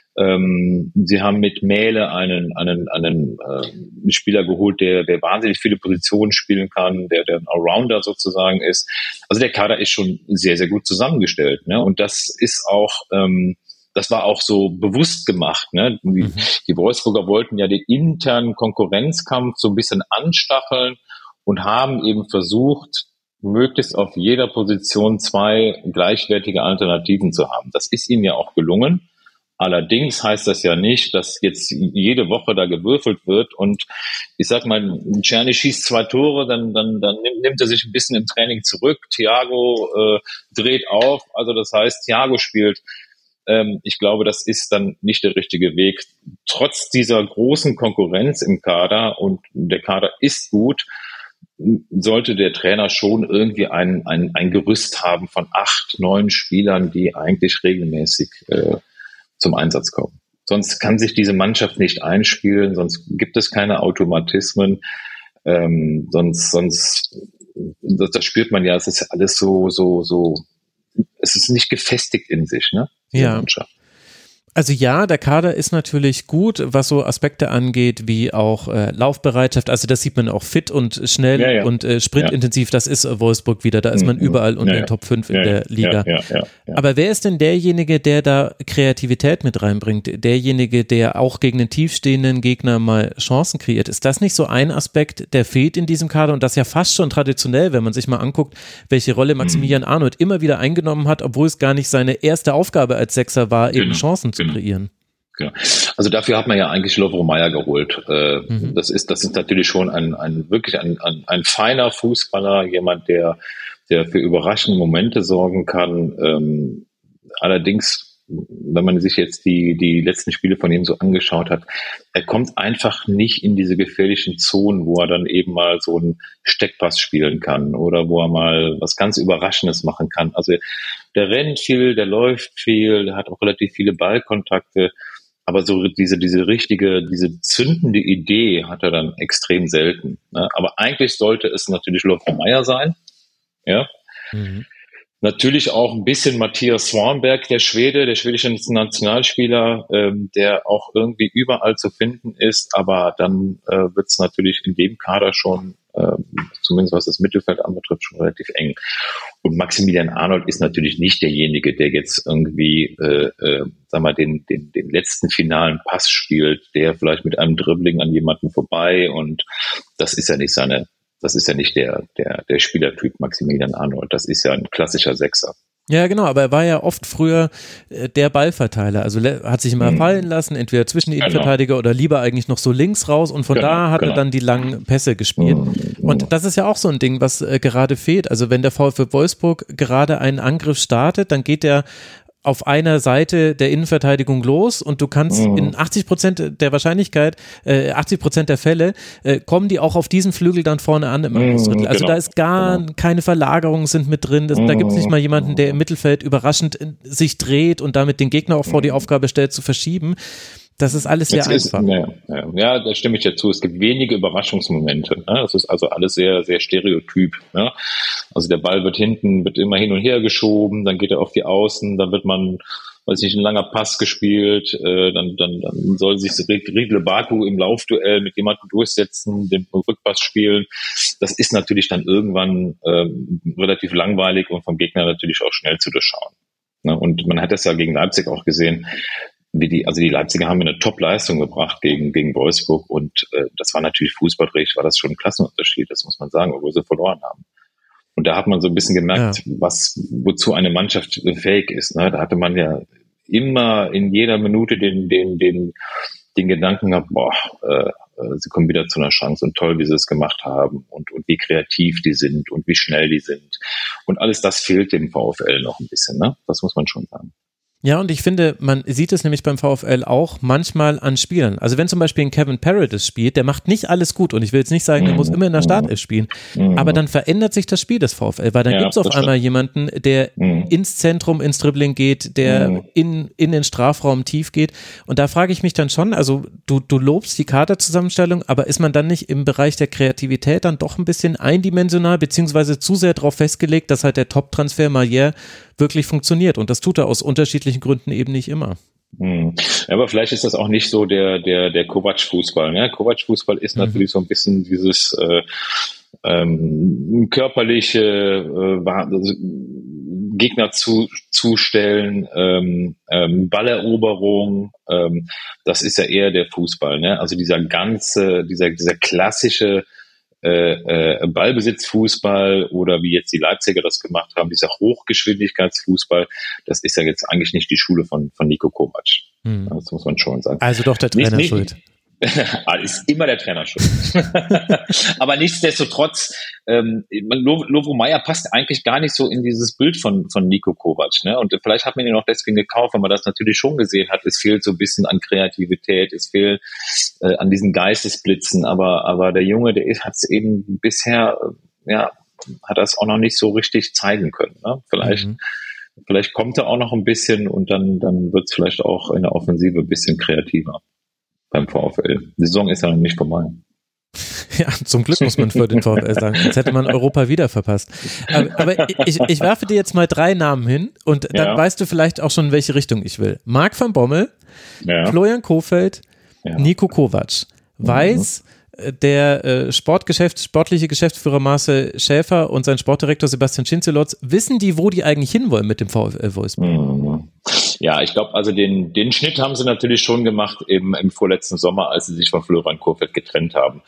Ähm, sie haben mit Mähle einen einen einen äh, Spieler geholt, der der wahnsinnig viele Positionen spielen kann, der der ein Allrounder sozusagen ist. Also der Kader ist schon sehr sehr gut zusammengestellt, ne? Und das ist auch ähm, das war auch so bewusst gemacht, ne? Die, mhm. die Wolfsburger wollten ja den internen Konkurrenzkampf so ein bisschen anstacheln und haben eben versucht, möglichst auf jeder Position zwei gleichwertige Alternativen zu haben. Das ist ihnen ja auch gelungen. Allerdings heißt das ja nicht, dass jetzt jede Woche da gewürfelt wird und ich sag mal, Czerny schießt zwei Tore, dann, dann, dann nimmt, nimmt er sich ein bisschen im Training zurück. Thiago äh, dreht auf, also das heißt, Thiago spielt. Ähm, ich glaube, das ist dann nicht der richtige Weg. Trotz dieser großen Konkurrenz im Kader und der Kader ist gut, sollte der Trainer schon irgendwie ein, ein, ein Gerüst haben von acht, neun Spielern, die eigentlich regelmäßig äh, zum Einsatz kommen. Sonst kann sich diese Mannschaft nicht einspielen, sonst gibt es keine Automatismen, ähm, sonst, sonst, das, das spürt man ja, es ist alles so, so, so es ist nicht gefestigt in sich, ne? Ja. Mannschaft. Also ja, der Kader ist natürlich gut, was so Aspekte angeht, wie auch äh, Laufbereitschaft. Also das sieht man auch fit und schnell ja, ja. und äh, sprintintensiv. Ja. Das ist Wolfsburg wieder. Da ist man überall unter ja, den Top fünf in ja, der Liga. Ja, ja, ja, ja. Aber wer ist denn derjenige, der da Kreativität mit reinbringt? Derjenige, der auch gegen den tiefstehenden Gegner mal Chancen kreiert? Ist das nicht so ein Aspekt, der fehlt in diesem Kader? Und das ja fast schon traditionell, wenn man sich mal anguckt, welche Rolle Maximilian mhm. Arnold immer wieder eingenommen hat, obwohl es gar nicht seine erste Aufgabe als Sechser war, eben genau. Chancen zu kreieren. Genau. Also dafür hat man ja eigentlich Lovro Mayer geholt. Äh, mhm. Das ist, das ist natürlich schon ein, ein wirklich ein, ein, ein feiner Fußballer, jemand, der, der für überraschende Momente sorgen kann. Ähm, allerdings, wenn man sich jetzt die, die letzten Spiele von ihm so angeschaut hat, er kommt einfach nicht in diese gefährlichen Zonen, wo er dann eben mal so einen Steckpass spielen kann oder wo er mal was ganz Überraschendes machen kann. Also der rennt viel, der läuft viel, der hat auch relativ viele Ballkontakte, aber so diese, diese richtige, diese zündende Idee hat er dann extrem selten. Ne? Aber eigentlich sollte es natürlich Lovro Mayer sein, ja. Mhm. Natürlich auch ein bisschen Mattias Swanberg, der Schwede, der schwedische Nationalspieler, ähm, der auch irgendwie überall zu finden ist, aber dann äh, wird es natürlich in dem Kader schon, äh, zumindest was das Mittelfeld anbetrifft, schon relativ eng. Und Maximilian Arnold ist natürlich nicht derjenige, der jetzt irgendwie, äh, äh, sag mal, den, den, den letzten finalen Pass spielt, der vielleicht mit einem Dribbling an jemanden vorbei, und das ist ja nicht seine Das ist ja nicht der, der, der Spielertyp Maximilian Arnold. Das ist ja ein klassischer Sechser. Ja, genau, aber er war ja oft früher äh, der Ballverteiler. Also le- hat sich immer mhm. fallen lassen, entweder zwischen die genau. Innenverteidiger oder lieber eigentlich noch so links raus, und von genau, da hat genau. er dann die langen Pässe gespielt. Mhm. Und das ist ja auch so ein Ding, was äh, gerade fehlt. Also wenn der VfB Wolfsburg gerade einen Angriff startet, dann geht der auf einer Seite der Innenverteidigung los, und du kannst mhm. in achtzig Prozent der Wahrscheinlichkeit, äh, achtzig Prozent der Fälle, äh, kommen die auch auf diesen Flügel dann vorne an im Angriffsdrittel. Also genau. da ist gar genau. keine Verlagerungen sind mit drin. Das, mhm. Da gibt es nicht mal jemanden, der im Mittelfeld überraschend sich dreht und damit den Gegner auch vor die Aufgabe stellt, zu verschieben. Das ist alles sehr Jetzt einfach. Ist, ja, ja, da stimme ich dir zu. Es gibt wenige Überraschungsmomente. Ne? Das ist also alles sehr, sehr stereotyp. Ne? Also der Ball wird hinten, wird immer hin und her geschoben, dann geht er auf die Außen, dann wird man, weiß nicht, ein langer Pass gespielt, äh, dann, dann, dann soll sich Riedle Baku im Laufduell mit jemandem durchsetzen, den Rückpass spielen. Das ist natürlich dann irgendwann ähm, relativ langweilig und vom Gegner natürlich auch schnell zu durchschauen. Ne? Und man hat das ja gegen Leipzig auch gesehen. Wie die, also die Leipziger haben eine Top-Leistung gebracht gegen, gegen Wolfsburg, und äh, das war natürlich fußballrecht, war das schon ein Klassenunterschied, das muss man sagen, obwohl sie verloren haben. Und da hat man so ein bisschen gemerkt, ja. was, wozu eine Mannschaft fähig ist. Ne? Da hatte man ja immer in jeder Minute den, den, den, den Gedanken gehabt, boah, äh, sie kommen wieder zu einer Chance, und toll, wie sie es gemacht haben, und, und wie kreativ die sind und wie schnell die sind. Und alles das fehlt dem VfL noch ein bisschen, ne? Das muss man schon sagen. Ja, und ich finde, man sieht es nämlich beim VfL auch manchmal an Spielern. Also wenn zum Beispiel ein Kevin Paredes spielt, der macht nicht alles gut, und ich will jetzt nicht sagen, der muss immer in der Startelf spielen, aber dann verändert sich das Spiel des VfL, weil dann ja, gibt es auf einmal stimmt. jemanden, der mhm. ins Zentrum, ins Dribbling geht, der mhm. in, in den Strafraum tief geht, und da frage ich mich dann schon, also du, du lobst die Kaderzusammenstellung, aber ist man dann nicht im Bereich der Kreativität dann doch ein bisschen eindimensional, beziehungsweise zu sehr darauf festgelegt, dass halt der Top-Transfer Maier wirklich funktioniert, und das tut er aus unterschiedlichen Gründen eben nicht immer. Hm. Ja, aber vielleicht ist das auch nicht so der der der Kovac-Fußball. Ne? Kovac-Fußball ist mhm. natürlich so ein bisschen dieses äh, ähm, körperliche äh, Gegner zu, zustellen, ähm, ähm, Balleroberung. Ähm, das ist ja eher der Fußball. Ne? Also dieser ganze, dieser dieser klassische Äh, äh, Ballbesitzfußball, oder wie jetzt die Leipziger das gemacht haben, dieser Hochgeschwindigkeitsfußball, das ist ja jetzt eigentlich nicht die Schule von, von Nico Kovac. Hm. Das muss man schon sagen. Also doch der Trainer nicht, schuld. Ist immer der Trainer schuld. Aber nichtsdestotrotz, ähm, Lovro Mayer passt eigentlich gar nicht so in dieses Bild von, von Nico Kovac. Ne? Und vielleicht hat man ihn auch deswegen gekauft, weil man das natürlich schon gesehen hat. Es fehlt so ein bisschen an Kreativität, es fehlt äh, an diesen Geistesblitzen. Aber, aber der Junge, der hat es eben bisher, ja, hat das auch noch nicht so richtig zeigen können. Ne? Vielleicht, mhm. vielleicht kommt er auch noch ein bisschen, und dann, dann wird es vielleicht auch in der Offensive ein bisschen kreativer beim VfL. Die Saison ist ja noch nicht vorbei. Ja, zum Glück muss man für den VfL sagen, sonst hätte man Europa wieder verpasst. Aber, aber ich, ich werfe dir jetzt mal drei Namen hin und dann ja. weißt du vielleicht auch schon, in welche Richtung ich will. Marc van Bommel, ja. Florian Kohfeldt, ja. Niko Kovac. Weiß mhm. der äh, Sportgeschäft, sportliche Geschäftsführer Marcel Schäfer und sein Sportdirektor Sebastian Schinzelotz, wissen die, wo die eigentlich hinwollen mit dem VfL Wolfsburg? Mhm. Ja, ich glaube, also den, den Schnitt haben sie natürlich schon gemacht im, im vorletzten Sommer, als sie sich von Florian Kohfeldt getrennt haben.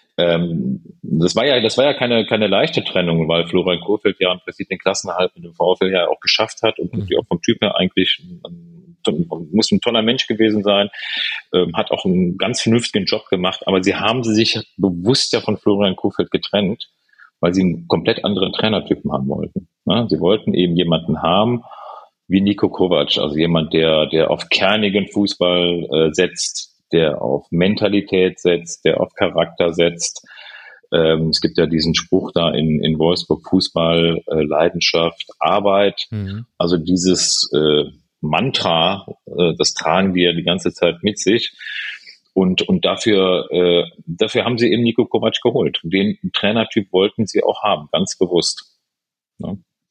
Ähm, das war ja, das war ja keine, keine leichte Trennung, weil Florian Kohfeldt ja im Prinzip den Klassenerhalt mit dem VfL ja auch geschafft hat und mhm. auch vom Typ her eigentlich ein, muss ein toller Mensch gewesen sein, ähm, hat auch einen ganz vernünftigen Job gemacht, aber sie haben sich bewusst ja von Florian Kohfeldt getrennt, weil sie einen komplett anderen Trainertypen haben wollten. Ja, sie wollten eben jemanden haben, wie Niko Kovac, also jemand, der, der auf kernigen Fußball äh, setzt, der auf Mentalität setzt, der auf Charakter setzt. Ähm, es gibt ja diesen Spruch da in, in Wolfsburg, Fußball, äh, Leidenschaft, Arbeit. Mhm. Also dieses äh, Mantra, äh, das tragen die ja die ganze Zeit mit sich. Und, und dafür, äh, dafür haben sie eben Niko Kovac geholt. Den Trainertyp wollten sie auch haben, ganz bewusst. Ja.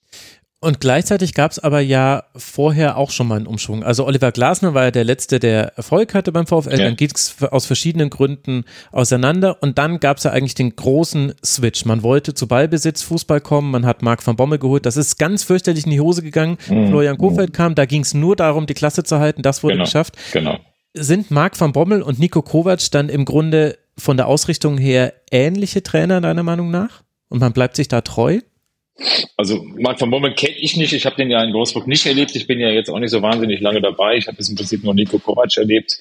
Und gleichzeitig gab es aber ja vorher auch schon mal einen Umschwung. Also Oliver Glasner war ja der Letzte, der Erfolg hatte beim VfL. Ja. Dann ging es aus verschiedenen Gründen auseinander. Und dann gab es ja eigentlich den großen Switch. Man wollte zu Ballbesitz Fußball kommen. Man hat Marc van Bommel geholt. Das ist ganz fürchterlich in die Hose gegangen. Mhm. Florian Kohfeldt kam. Da ging es nur darum, die Klasse zu halten. Das wurde genau. geschafft. Genau. Sind Marc van Bommel und Niko Kovac dann im Grunde von der Ausrichtung her ähnliche Trainer deiner Meinung nach? Und man bleibt sich da treu? Also Marc van Bommel kenne ich nicht, ich habe den ja in Wolfsburg nicht erlebt, ich bin ja jetzt auch nicht so wahnsinnig lange dabei, ich habe jetzt im Prinzip nur Niko Kovac erlebt,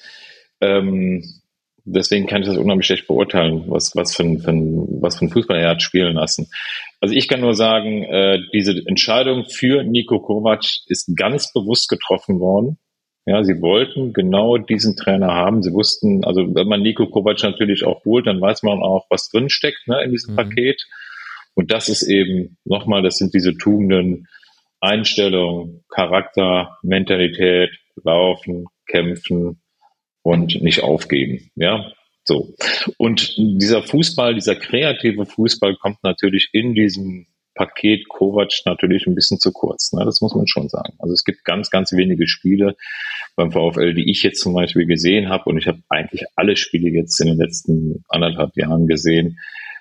ähm, deswegen kann ich das unheimlich schlecht beurteilen, was, was, für ein, für ein, was für ein Fußball er hat spielen lassen. Also ich kann nur sagen, äh, diese Entscheidung für Niko Kovac ist ganz bewusst getroffen worden. Ja, sie wollten genau diesen Trainer haben. Sie wussten, also wenn man Niko Kovac natürlich auch holt, dann weiß man auch, was drinsteckt, ne, in diesem mhm. Paket. Und das ist eben, nochmal, das sind diese Tugenden, Einstellung, Charakter, Mentalität, Laufen, Kämpfen und nicht aufgeben. Ja, so. Und dieser Fußball, dieser kreative Fußball kommt natürlich in diesem Paket Kovac natürlich ein bisschen zu kurz. Ne? Das muss man schon sagen. Also es gibt ganz, ganz wenige Spiele beim VfL, die ich jetzt zum Beispiel gesehen habe. Und ich habe eigentlich alle Spiele jetzt in den letzten anderthalb Jahren gesehen.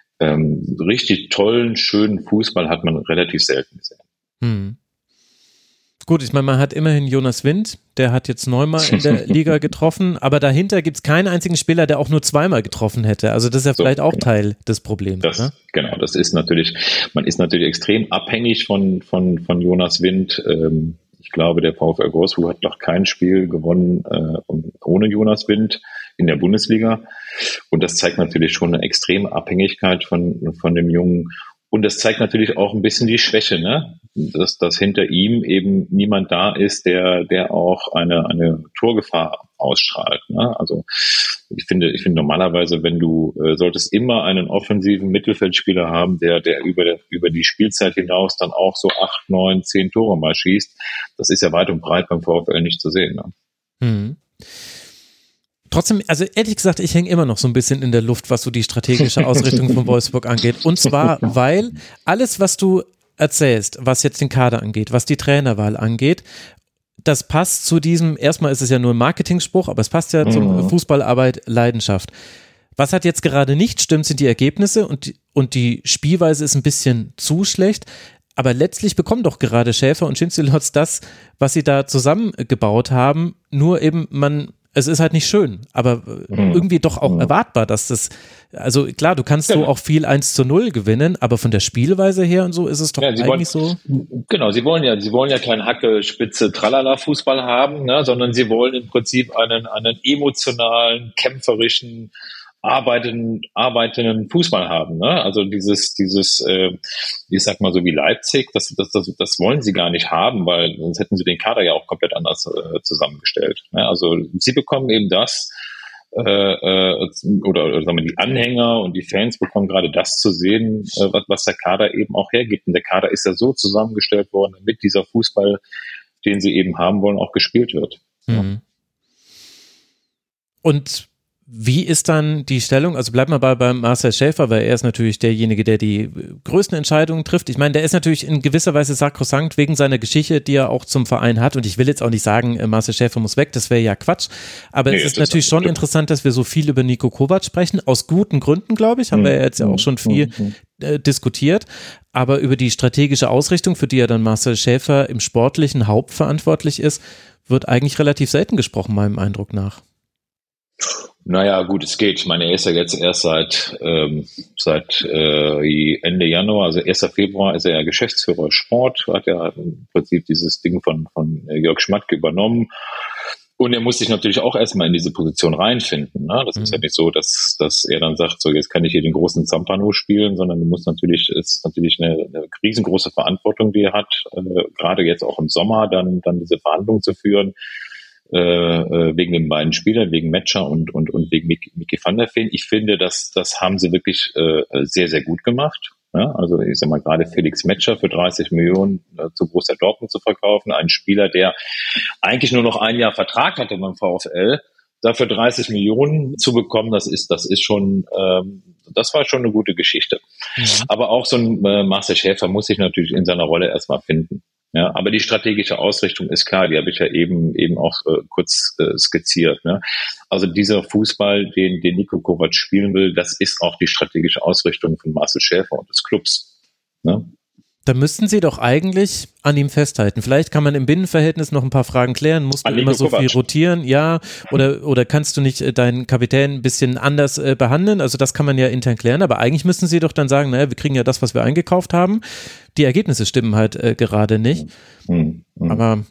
Ähm, richtig tollen, schönen Fußball hat man relativ selten gesehen. Hm. Gut, ich meine, man hat immerhin Jonas Wind, der hat jetzt neunmal in der Liga getroffen, aber dahinter gibt es keinen einzigen Spieler, der auch nur zweimal getroffen hätte. Also das ist ja so, vielleicht auch genau. Teil des Problems. Das, ne? Genau, das ist natürlich, man ist natürlich extrem abhängig von, von, von Jonas Wind. Ähm, ich glaube, der VfL Wolfsburg hat noch kein Spiel gewonnen äh, ohne Jonas Wind in der Bundesliga. Und das zeigt natürlich schon eine extreme Abhängigkeit von, von dem Jungen. Und das zeigt natürlich auch ein bisschen die Schwäche, ne? Dass, dass hinter ihm eben niemand da ist, der, der auch eine, eine Torgefahr ausstrahlt, ne? Also, ich finde, ich finde normalerweise, wenn du, äh, solltest immer einen offensiven Mittelfeldspieler haben, der, der über, der, über die Spielzeit hinaus dann auch so acht, neun, zehn Tore mal schießt. Das ist ja weit und breit beim VfL nicht zu sehen, ne? Mhm. Trotzdem, also ehrlich gesagt, ich hänge immer noch so ein bisschen in der Luft, was so die strategische Ausrichtung von Wolfsburg angeht. Und zwar, weil alles, was du erzählst, was jetzt den Kader angeht, was die Trainerwahl angeht, das passt zu diesem, erstmal ist es ja nur ein Marketingspruch, aber es passt ja zum Fußballarbeit, Leidenschaft. Was halt jetzt gerade nicht stimmt, sind die Ergebnisse und die, und die Spielweise ist ein bisschen zu schlecht. Aber letztlich bekommen doch gerade Schäfer und Schinzelotz das, was sie da zusammengebaut haben, nur eben man es ist halt nicht schön, aber mhm. irgendwie doch auch mhm. erwartbar, dass das, also klar, du kannst genau. so auch viel eins zu null gewinnen, aber von der Spielweise her und so ist es doch ja, eigentlich wollen, so. Genau, sie wollen ja, sie wollen ja keinen Hacke, Spitze, Tralala Fußball haben, ne, sondern sie wollen im Prinzip einen, einen emotionalen, kämpferischen, arbeitenden, arbeitenden Fußball haben, ne? Also dieses, dieses, äh, ich sag mal so wie Leipzig, das, das, das, das wollen sie gar nicht haben, weil sonst hätten sie den Kader ja auch komplett anders äh, zusammengestellt. Ne? Also sie bekommen eben das, äh, äh, oder, oder sagen wir, die Anhänger und die Fans bekommen gerade das zu sehen, äh, was, was der Kader eben auch hergibt. Und der Kader ist ja so zusammengestellt worden, damit dieser Fußball, den sie eben haben wollen, auch gespielt wird. Mhm. Und Wie ist dann die Stellung, also bleibt mal bei, bei Marcel Schäfer, weil er ist natürlich derjenige, der die größten Entscheidungen trifft. Ich meine, der ist natürlich in gewisser Weise sakrosankt wegen seiner Geschichte, die er auch zum Verein hat. Und ich will jetzt auch nicht sagen, Marcel Schäfer muss weg, das wäre ja Quatsch. Aber nee, es ist natürlich schon interessant, dass wir so viel über Niko Kovac sprechen, aus guten Gründen, glaube ich, haben mhm. wir jetzt ja auch schon viel mhm. äh, diskutiert. Aber über die strategische Ausrichtung, für die ja dann Marcel Schäfer im Sportlichen hauptverantwortlich ist, wird eigentlich relativ selten gesprochen, meinem Eindruck nach. Naja, gut, es geht. Ich meine, er ist ja jetzt erst seit ähm, seit äh, Ende Januar, also ersten Februar ist er ja Geschäftsführer Sport, hat ja im Prinzip dieses Ding von von Jörg Schmatke übernommen. Und er muss sich natürlich auch erstmal in diese Position reinfinden. Ne? Das mhm. ist ja nicht so, dass dass er dann sagt, so jetzt kann ich hier den großen Zampano spielen, sondern er muss natürlich, es ist natürlich eine, eine riesengroße Verantwortung, die er hat, äh, gerade jetzt auch im Sommer dann dann diese Verhandlungen zu führen. Äh, wegen den beiden Spielern, wegen Metscher und, und, und wegen Micky, Micky van der Veen. Ich finde, das, das haben sie wirklich äh, sehr, sehr gut gemacht. Ja, also ich sag mal, gerade Felix Metscher für dreißig Millionen äh, zu Borussia Dortmund zu verkaufen, ein Spieler, der eigentlich nur noch ein Jahr Vertrag hatte beim VfL, dafür dreißig Millionen zu bekommen, das ist, das ist schon, ähm, das war schon eine gute Geschichte. Mhm. Aber auch so ein äh, Marcel Schäfer muss sich natürlich in seiner Rolle erstmal finden. Ja, aber die strategische Ausrichtung ist klar, die habe ich ja eben eben auch äh, kurz äh, skizziert. Ne? Also dieser Fußball, den den Niko Kovac spielen will, das ist auch die strategische Ausrichtung von Marcel Schäfer und des Clubs. Ne? Da müssten Sie doch eigentlich an ihm festhalten. Vielleicht kann man im Binnenverhältnis noch ein paar Fragen klären. Musst du an immer so Kovac. viel rotieren? Ja. Oder, oder kannst du nicht deinen Kapitän ein bisschen anders äh, behandeln? Also das kann man ja intern klären. Aber eigentlich müssten Sie doch dann sagen, naja, wir kriegen ja das, was wir eingekauft haben. Die Ergebnisse stimmen halt äh, gerade nicht. Mhm. Mhm. Aber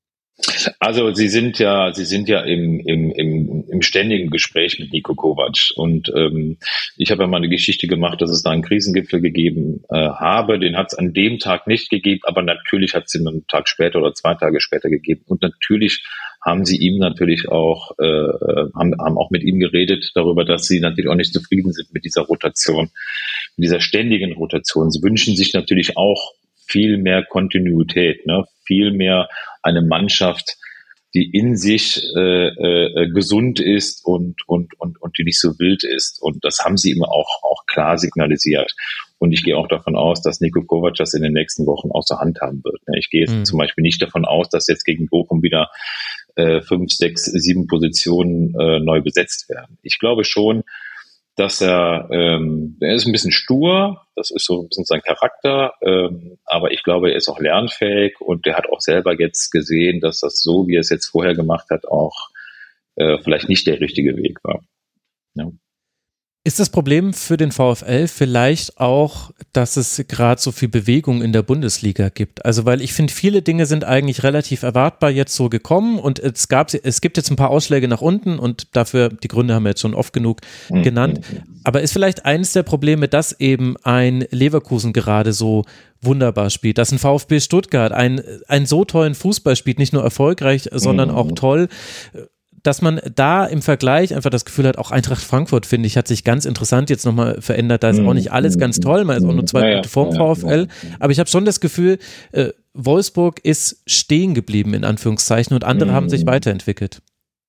Also Sie sind ja, Sie sind ja im, im, im, im ständigen Gespräch mit Niko Kovac und ähm, ich habe ja mal eine Geschichte gemacht, dass es da einen Krisengipfel gegeben äh, habe. Den hat es an dem Tag nicht gegeben, aber natürlich hat es ihn einen Tag später oder zwei Tage später gegeben. Und natürlich haben Sie ihm natürlich auch äh, haben, haben auch mit ihm geredet darüber, dass Sie natürlich auch nicht zufrieden sind mit dieser Rotation, mit dieser ständigen Rotation. Sie wünschen sich natürlich auch viel mehr Kontinuität, ne? Viel mehr eine Mannschaft, die in sich äh, äh, gesund ist und und und und die nicht so wild ist. Und das haben sie immer auch auch klar signalisiert. Und ich gehe auch davon aus, dass Niko Kovac das in den nächsten Wochen außer Hand haben wird. Ich gehe jetzt mhm. zum Beispiel nicht davon aus, dass jetzt gegen Bochum wieder äh, fünf, sechs, sieben Positionen äh, neu besetzt werden. Ich glaube schon, dass er, ähm, er ist ein bisschen stur, das ist so ein bisschen sein Charakter, ähm, aber ich glaube, er ist auch lernfähig und er hat auch selber jetzt gesehen, dass das so, wie er es jetzt vorher gemacht hat, auch äh, vielleicht nicht der richtige Weg war. Ja. Ist das Problem für den VfL vielleicht auch, dass es gerade so viel Bewegung in der Bundesliga gibt? Also weil ich finde, viele Dinge sind eigentlich relativ erwartbar jetzt so gekommen und es gab, es gibt jetzt ein paar Ausschläge nach unten und dafür, die Gründe haben wir jetzt schon oft genug genannt. Aber ist vielleicht eines der Probleme, dass eben ein Leverkusen gerade so wunderbar spielt, dass ein VfB Stuttgart einen, einen so tollen Fußball spielt, nicht nur erfolgreich, sondern auch toll, dass man da im Vergleich einfach das Gefühl hat, auch Eintracht Frankfurt, finde ich, hat sich ganz interessant jetzt nochmal verändert. Da ist auch nicht alles ganz toll, man ist auch nur zwei Punkte vorm VfL. Aber ich habe schon das Gefühl, äh, Wolfsburg ist stehen geblieben, in Anführungszeichen, und andere haben sich weiterentwickelt.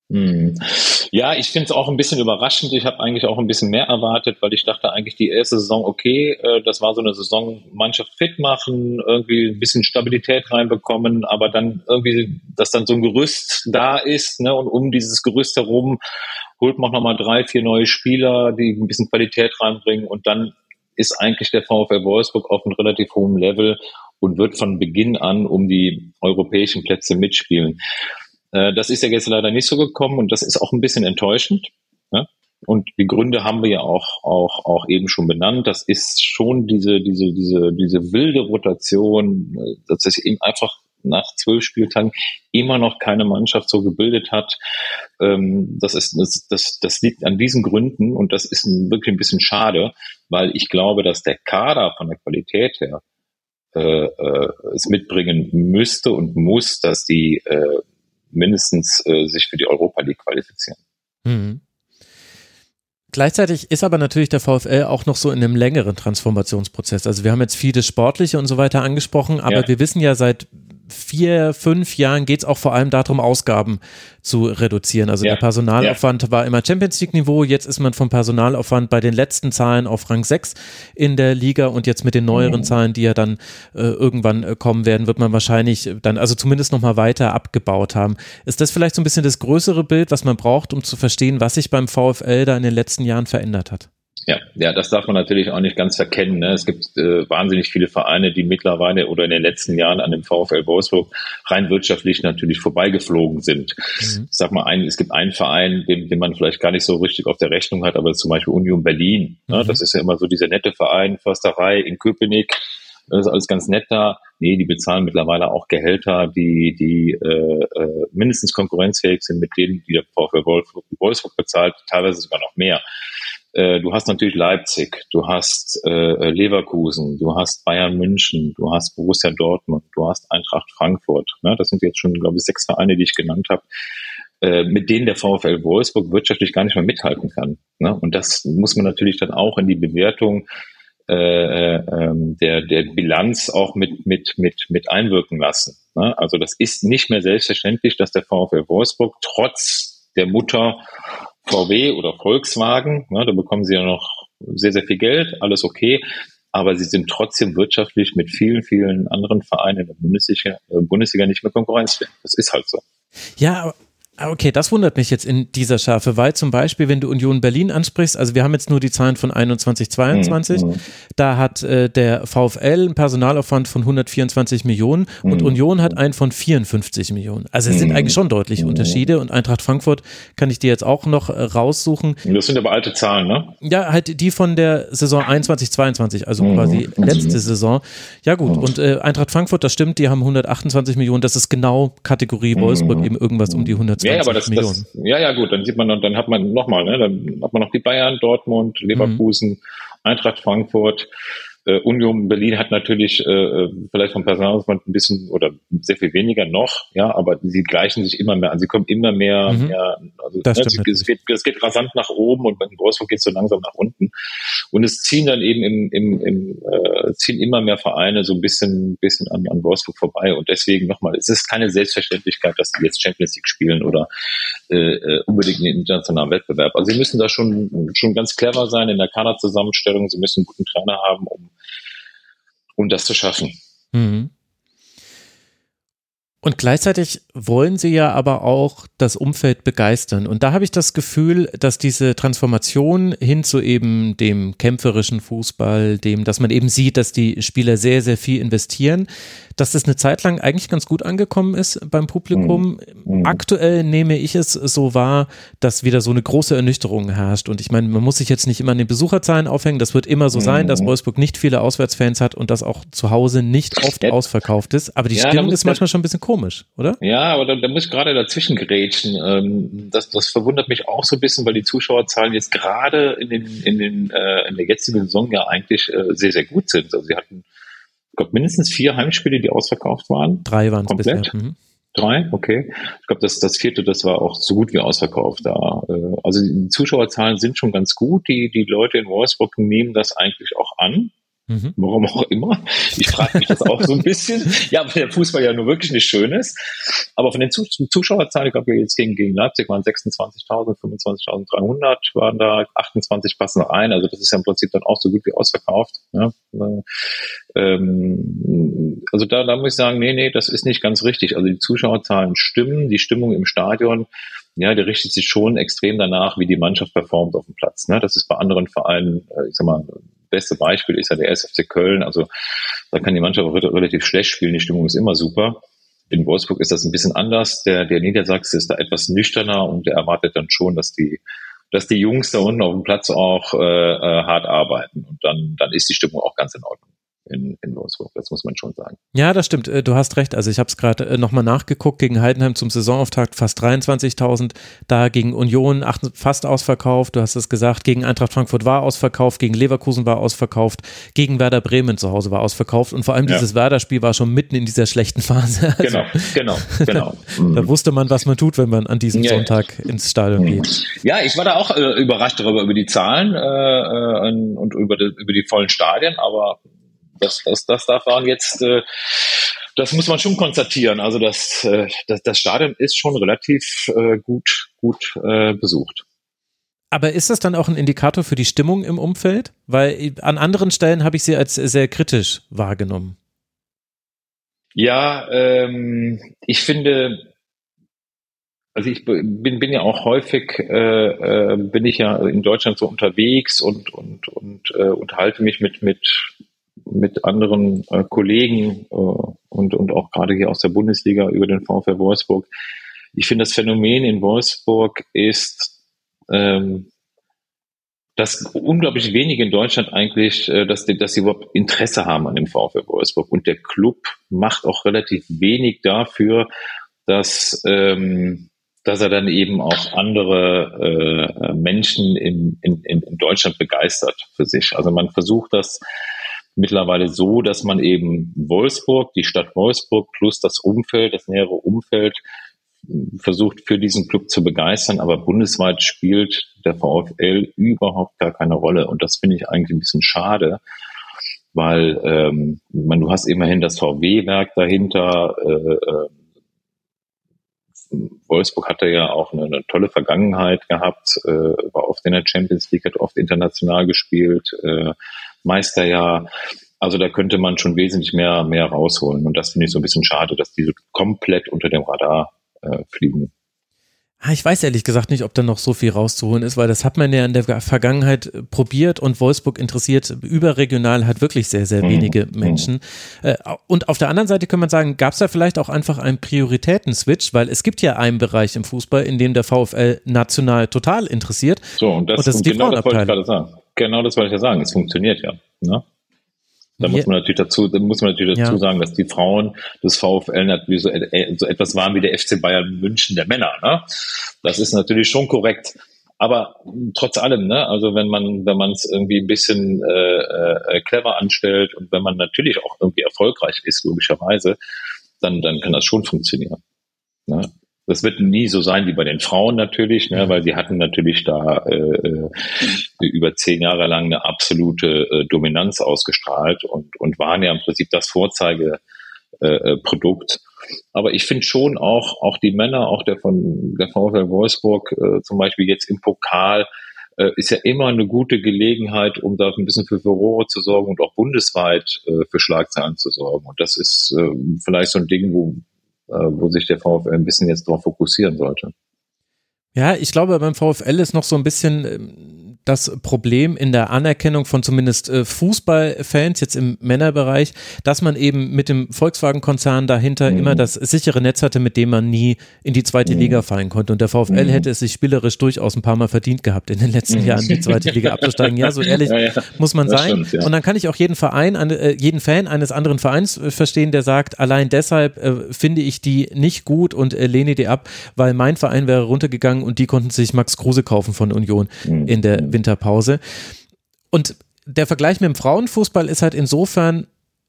Ja, ich finde es auch ein bisschen überraschend. Ich habe eigentlich auch ein bisschen mehr erwartet, weil ich dachte eigentlich die erste Saison, okay, das war so eine Saison, Mannschaft fit machen, irgendwie ein bisschen Stabilität reinbekommen, aber dann irgendwie, dass dann so ein Gerüst da ist, ne, und um dieses Gerüst herum holt man nochmal drei, vier neue Spieler, die ein bisschen Qualität reinbringen und dann ist eigentlich der VfL Wolfsburg auf einem relativ hohen Level und wird von Beginn an um die europäischen Plätze mitspielen. Das ist ja jetzt leider nicht so gekommen und das ist auch ein bisschen enttäuschend. Ne? Und die Gründe haben wir ja auch, auch, auch eben schon benannt. Das ist schon diese, diese, diese, diese wilde Rotation, dass sich eben einfach nach zwölf Spieltagen immer noch keine Mannschaft so gebildet hat. Das ist, das, das, das liegt an diesen Gründen und das ist wirklich ein bisschen schade, weil ich glaube, dass der Kader von der Qualität her äh, äh, es mitbringen müsste und muss, dass die äh, mindestens äh, sich für die Europa League qualifizieren. Mhm. Gleichzeitig ist aber natürlich der VfL auch noch so in einem längeren Transformationsprozess. Also wir haben jetzt vieles Sportliche und so weiter angesprochen, aber ja. wir wissen ja seit vier, fünf Jahren geht es auch vor allem darum, Ausgaben zu reduzieren. Also ja. der Personalaufwand ja. war immer Champions League Niveau, jetzt ist man vom Personalaufwand bei den letzten Zahlen auf Rang sechs in der Liga und jetzt mit den neueren mhm. Zahlen, die ja dann äh, irgendwann äh, kommen werden, wird man wahrscheinlich dann also zumindest nochmal weiter abgebaut haben. Ist das vielleicht so ein bisschen das größere Bild, was man braucht, um zu verstehen, was sich beim VfL da in den letzten Jahren verändert hat? Ja, ja, das darf man natürlich auch nicht ganz verkennen. Ne? Es gibt äh, wahnsinnig viele Vereine, die mittlerweile oder in den letzten Jahren an dem VfL Wolfsburg rein wirtschaftlich natürlich vorbeigeflogen sind. Mhm. Ich sag mal, ein, es gibt einen Verein, den, den man vielleicht gar nicht so richtig auf der Rechnung hat, aber zum Beispiel Union Berlin. Ne? Mhm. Das ist ja immer so dieser nette Verein, Försterei in Köpenick. Das ist alles ganz nett da. Nee, die bezahlen mittlerweile auch Gehälter, die, die äh, äh, mindestens konkurrenzfähig sind mit denen, die der VfL Wolfsburg, Wolfsburg bezahlt, teilweise sogar noch mehr. Du hast natürlich Leipzig, du hast äh, Leverkusen, du hast Bayern München, du hast Borussia Dortmund, du hast Eintracht Frankfurt. Ne? Das sind jetzt schon, glaube ich, sechs Vereine, die ich genannt habe, äh, mit denen der VfL Wolfsburg wirtschaftlich gar nicht mehr mithalten kann. Ne? Und das muss man natürlich dann auch in die Bewertung äh, äh, der, der Bilanz auch mit, mit, mit, mit einwirken lassen. Ne? Also das ist nicht mehr selbstverständlich, dass der VfL Wolfsburg trotz der Mutter V W oder Volkswagen, ne, da bekommen sie ja noch sehr, sehr viel Geld, alles okay, aber sie sind trotzdem wirtschaftlich mit vielen, vielen anderen Vereinen in der Bundesliga, äh, Bundesliga nicht mehr konkurrenzfähig. Das ist halt so. Ja, okay, das wundert mich jetzt in dieser Schärfe, weil zum Beispiel, wenn du Union Berlin ansprichst, also wir haben jetzt nur die Zahlen von einundzwanzig, zweiundzwanzig, mhm. da hat äh, der VfL einen Personalaufwand von hundertvierundzwanzig Millionen mhm. und Union hat einen von vierundfünfzig Millionen. Also es sind mhm. eigentlich schon deutliche mhm. Unterschiede und Eintracht Frankfurt kann ich dir jetzt auch noch äh, raussuchen. Das sind aber alte Zahlen, ne? Ja, halt die von der Saison einundzwanzig, zweiundzwanzig, also mhm. quasi letzte Saison. Ja gut, mhm. und äh, Eintracht Frankfurt, das stimmt, die haben hundertachtundzwanzig Millionen, das ist genau Kategorie Wolfsburg, mhm. eben irgendwas um die hundertzwanzig. Ja, aber das, das, ja, ja, gut, dann sieht man, dann hat man nochmal, ne, dann hat man noch die Bayern, Dortmund, Leverkusen, mhm. Eintracht Frankfurt, äh, Union Berlin hat natürlich äh, vielleicht vom Personalaufwand ein bisschen oder sehr viel weniger noch, ja, aber sie gleichen sich immer mehr an, sie kommen immer mehr, mhm. mehr also das ne, es, es, geht, es geht rasant nach oben und in Wolfsburg geht es so langsam nach unten und es ziehen dann eben im, im, im äh, ziehen immer mehr Vereine so ein bisschen, bisschen an, an Wolfsburg vorbei und deswegen nochmal, es ist keine Selbstverständlichkeit, dass die jetzt Champions League spielen oder äh, unbedingt einen internationalen Wettbewerb. Also sie müssen da schon, schon ganz clever sein in der Kaderzusammenstellung, sie müssen einen guten Trainer haben, um um das zu schaffen. Mhm. Und gleichzeitig wollen sie ja aber auch das Umfeld begeistern. Und da habe ich das Gefühl, dass diese Transformation hin zu eben dem kämpferischen Fußball, dem, dass man eben sieht, dass die Spieler sehr, sehr viel investieren, dass das eine Zeit lang eigentlich ganz gut angekommen ist beim Publikum. Mhm. Aktuell nehme ich es so wahr, dass wieder so eine große Ernüchterung herrscht. Und ich meine, man muss sich jetzt nicht immer an den Besucherzahlen aufhängen. Das wird immer so mhm. sein, dass Wolfsburg nicht viele Auswärtsfans hat und dass auch zu Hause nicht oft ja. ausverkauft ist. Aber die ja, Stimmung ist manchmal schon ein bisschen komisch, oder? Ja, aber da, da muss ich gerade dazwischen grätschen. Ähm, das, das verwundert mich auch so ein bisschen, weil die Zuschauerzahlen jetzt gerade in den, in den, äh, in der jetzigen Saison ja eigentlich äh, sehr, sehr gut sind. Also sie hatten, ich glaube, mindestens vier Heimspiele, die ausverkauft waren. Drei waren es komplett. Bisher. Mhm. Drei, okay. Ich glaube, das, das vierte, das war auch so gut wie ausverkauft da. Also die Zuschauerzahlen sind schon ganz gut. Die, die Leute in Wolfsburg nehmen das eigentlich auch an. Mhm. Warum auch immer. Ich frage mich das auch so ein bisschen. Ja, weil der Fußball ja nur wirklich nicht schön ist. Aber von den Zuschauerzahlen, ich glaube, jetzt gegen, gegen Leipzig waren sechsundzwanzigtausend, fünfundzwanzigtausenddreihundert waren da, achtundzwanzig passen noch ein. Also das ist ja im Prinzip dann auch so gut wie ausverkauft. Ja. Ähm, also da, da muss ich sagen, nee, nee, das ist nicht ganz richtig. Also die Zuschauerzahlen stimmen, die Stimmung im Stadion, ja, der richtet sich schon extrem danach, wie die Mannschaft performt auf dem Platz. Ne? Das ist bei anderen Vereinen, ich sag mal, beste Beispiel ist ja der S F C Köln. Also da kann die Mannschaft auch relativ schlecht spielen. Die Stimmung ist immer super. In Wolfsburg ist das ein bisschen anders. Der, der Niedersachse ist da etwas nüchterner und der erwartet dann schon, dass die, dass die Jungs da unten auf dem Platz auch äh, hart arbeiten. Und dann, dann ist die Stimmung auch ganz in Ordnung. In, in Wolfsburg, das muss man schon sagen. Ja, das stimmt, du hast recht, also ich habe es gerade nochmal nachgeguckt, gegen Heidenheim zum Saisonauftakt fast dreiundzwanzigtausend, da gegen Union fast ausverkauft, du hast es gesagt, gegen Eintracht Frankfurt war ausverkauft, gegen Leverkusen war ausverkauft, gegen Werder Bremen zu Hause war ausverkauft und vor allem ja. dieses Werder-Spiel war schon mitten in dieser schlechten Phase. Also, genau, genau, genau. Da wusste man, was man tut, wenn man an diesem ja, Sonntag ja. ins Stadion geht. Ja, ich war da auch äh, überrascht darüber, über die Zahlen äh, und über die, über die vollen Stadien, aber Das, das, das davon jetzt, äh, das muss man schon konstatieren. Also das, äh, das, das Stadion ist schon relativ äh, gut, gut äh, besucht. Aber ist das dann auch ein Indikator für die Stimmung im Umfeld? Weil an anderen Stellen habe ich sie als sehr kritisch wahrgenommen. Ja, ähm, ich finde, also ich bin, bin ja auch häufig, äh, äh, bin ich ja in Deutschland so unterwegs und, und, und äh, unterhalte mich mit, mit, mit anderen äh, Kollegen äh, und, und auch gerade hier aus der Bundesliga über den VfL Wolfsburg. Ich finde, das Phänomen in Wolfsburg ist, ähm, dass unglaublich wenige in Deutschland eigentlich, äh, dass die, dass sie überhaupt Interesse haben an dem VfL Wolfsburg. Und der Club macht auch relativ wenig dafür, dass, ähm, dass er dann eben auch andere äh, Menschen in, in, in Deutschland begeistert für sich. Also man versucht das mittlerweile so, dass man eben Wolfsburg, die Stadt Wolfsburg plus das Umfeld, das nähere Umfeld versucht für diesen Club zu begeistern, aber bundesweit spielt der VfL überhaupt gar keine Rolle und das finde ich eigentlich ein bisschen schade, weil ähm, man, du hast immerhin das V W-Werk dahinter, äh, äh, Wolfsburg hatte ja auch eine, eine tolle Vergangenheit gehabt, äh, war oft in der Champions League, hat oft international gespielt, äh, Meisterjahr. Also da könnte man schon wesentlich mehr mehr rausholen. Und das finde ich so ein bisschen schade, dass die so komplett unter dem Radar äh, fliegen. Ich weiß ehrlich gesagt nicht, ob da noch so viel rauszuholen ist, weil das hat man ja in der Vergangenheit probiert und Wolfsburg interessiert überregional halt wirklich sehr, sehr wenige Menschen. Und auf der anderen Seite kann man sagen, gab es da vielleicht auch einfach einen Prioritäten-Switch, weil es gibt ja einen Bereich im Fußball, in dem der VfL national total interessiert. So, und das, und das ist und die genau das wollte ich Frauenabteilung. gerade sagen. Genau das wollte ich ja sagen. Es funktioniert ja. Ne? Da muss man natürlich dazu, da muss man natürlich dazu ja. sagen, dass die Frauen des VfL natürlich so, so etwas waren wie der F C Bayern München der Männer. Ne? Das ist natürlich schon korrekt. Aber trotz allem, ne, also wenn man, wenn man es irgendwie ein bisschen äh, äh, clever anstellt und wenn man natürlich auch irgendwie erfolgreich ist, logischerweise, dann, dann kann das schon funktionieren. Ne? Das wird nie so sein wie bei den Frauen natürlich, ne, weil die hatten natürlich da äh, über zehn Jahre lang eine absolute äh, Dominanz ausgestrahlt und, und waren ja im Prinzip das Vorzeigeprodukt. Äh, Aber ich finde schon auch auch die Männer, auch der von der VfL Wolfsburg äh, zum Beispiel jetzt im Pokal, äh, ist ja immer eine gute Gelegenheit, um da ein bisschen für Furore zu sorgen und auch bundesweit äh, für Schlagzeilen zu sorgen. Und das ist äh, vielleicht so ein Ding, wo wo sich der VfL ein bisschen jetzt darauf fokussieren sollte. Ja, ich glaube, beim VfL ist noch so ein bisschen das Problem in der Anerkennung von zumindest Fußballfans jetzt im Männerbereich, dass man eben mit dem Volkswagen-Konzern dahinter mhm. immer das sichere Netz hatte, mit dem man nie in die zweite mhm. Liga fallen konnte. Und der VfL mhm. hätte es sich spielerisch durchaus ein paar Mal verdient gehabt, in den letzten mhm. Jahren in die zweite Liga abzusteigen. Ja, so ehrlich ja, ja. muss man das sein. Stimmt, ja. Und dann kann ich auch jeden Verein, jeden Fan eines anderen Vereins verstehen, der sagt, allein deshalb äh, finde ich die nicht gut und äh, lehne die ab, weil mein Verein wäre runtergegangen und die konnten sich Max Kruse kaufen von Union mhm. in der Winterpause. Und der Vergleich mit dem Frauenfußball ist halt insofern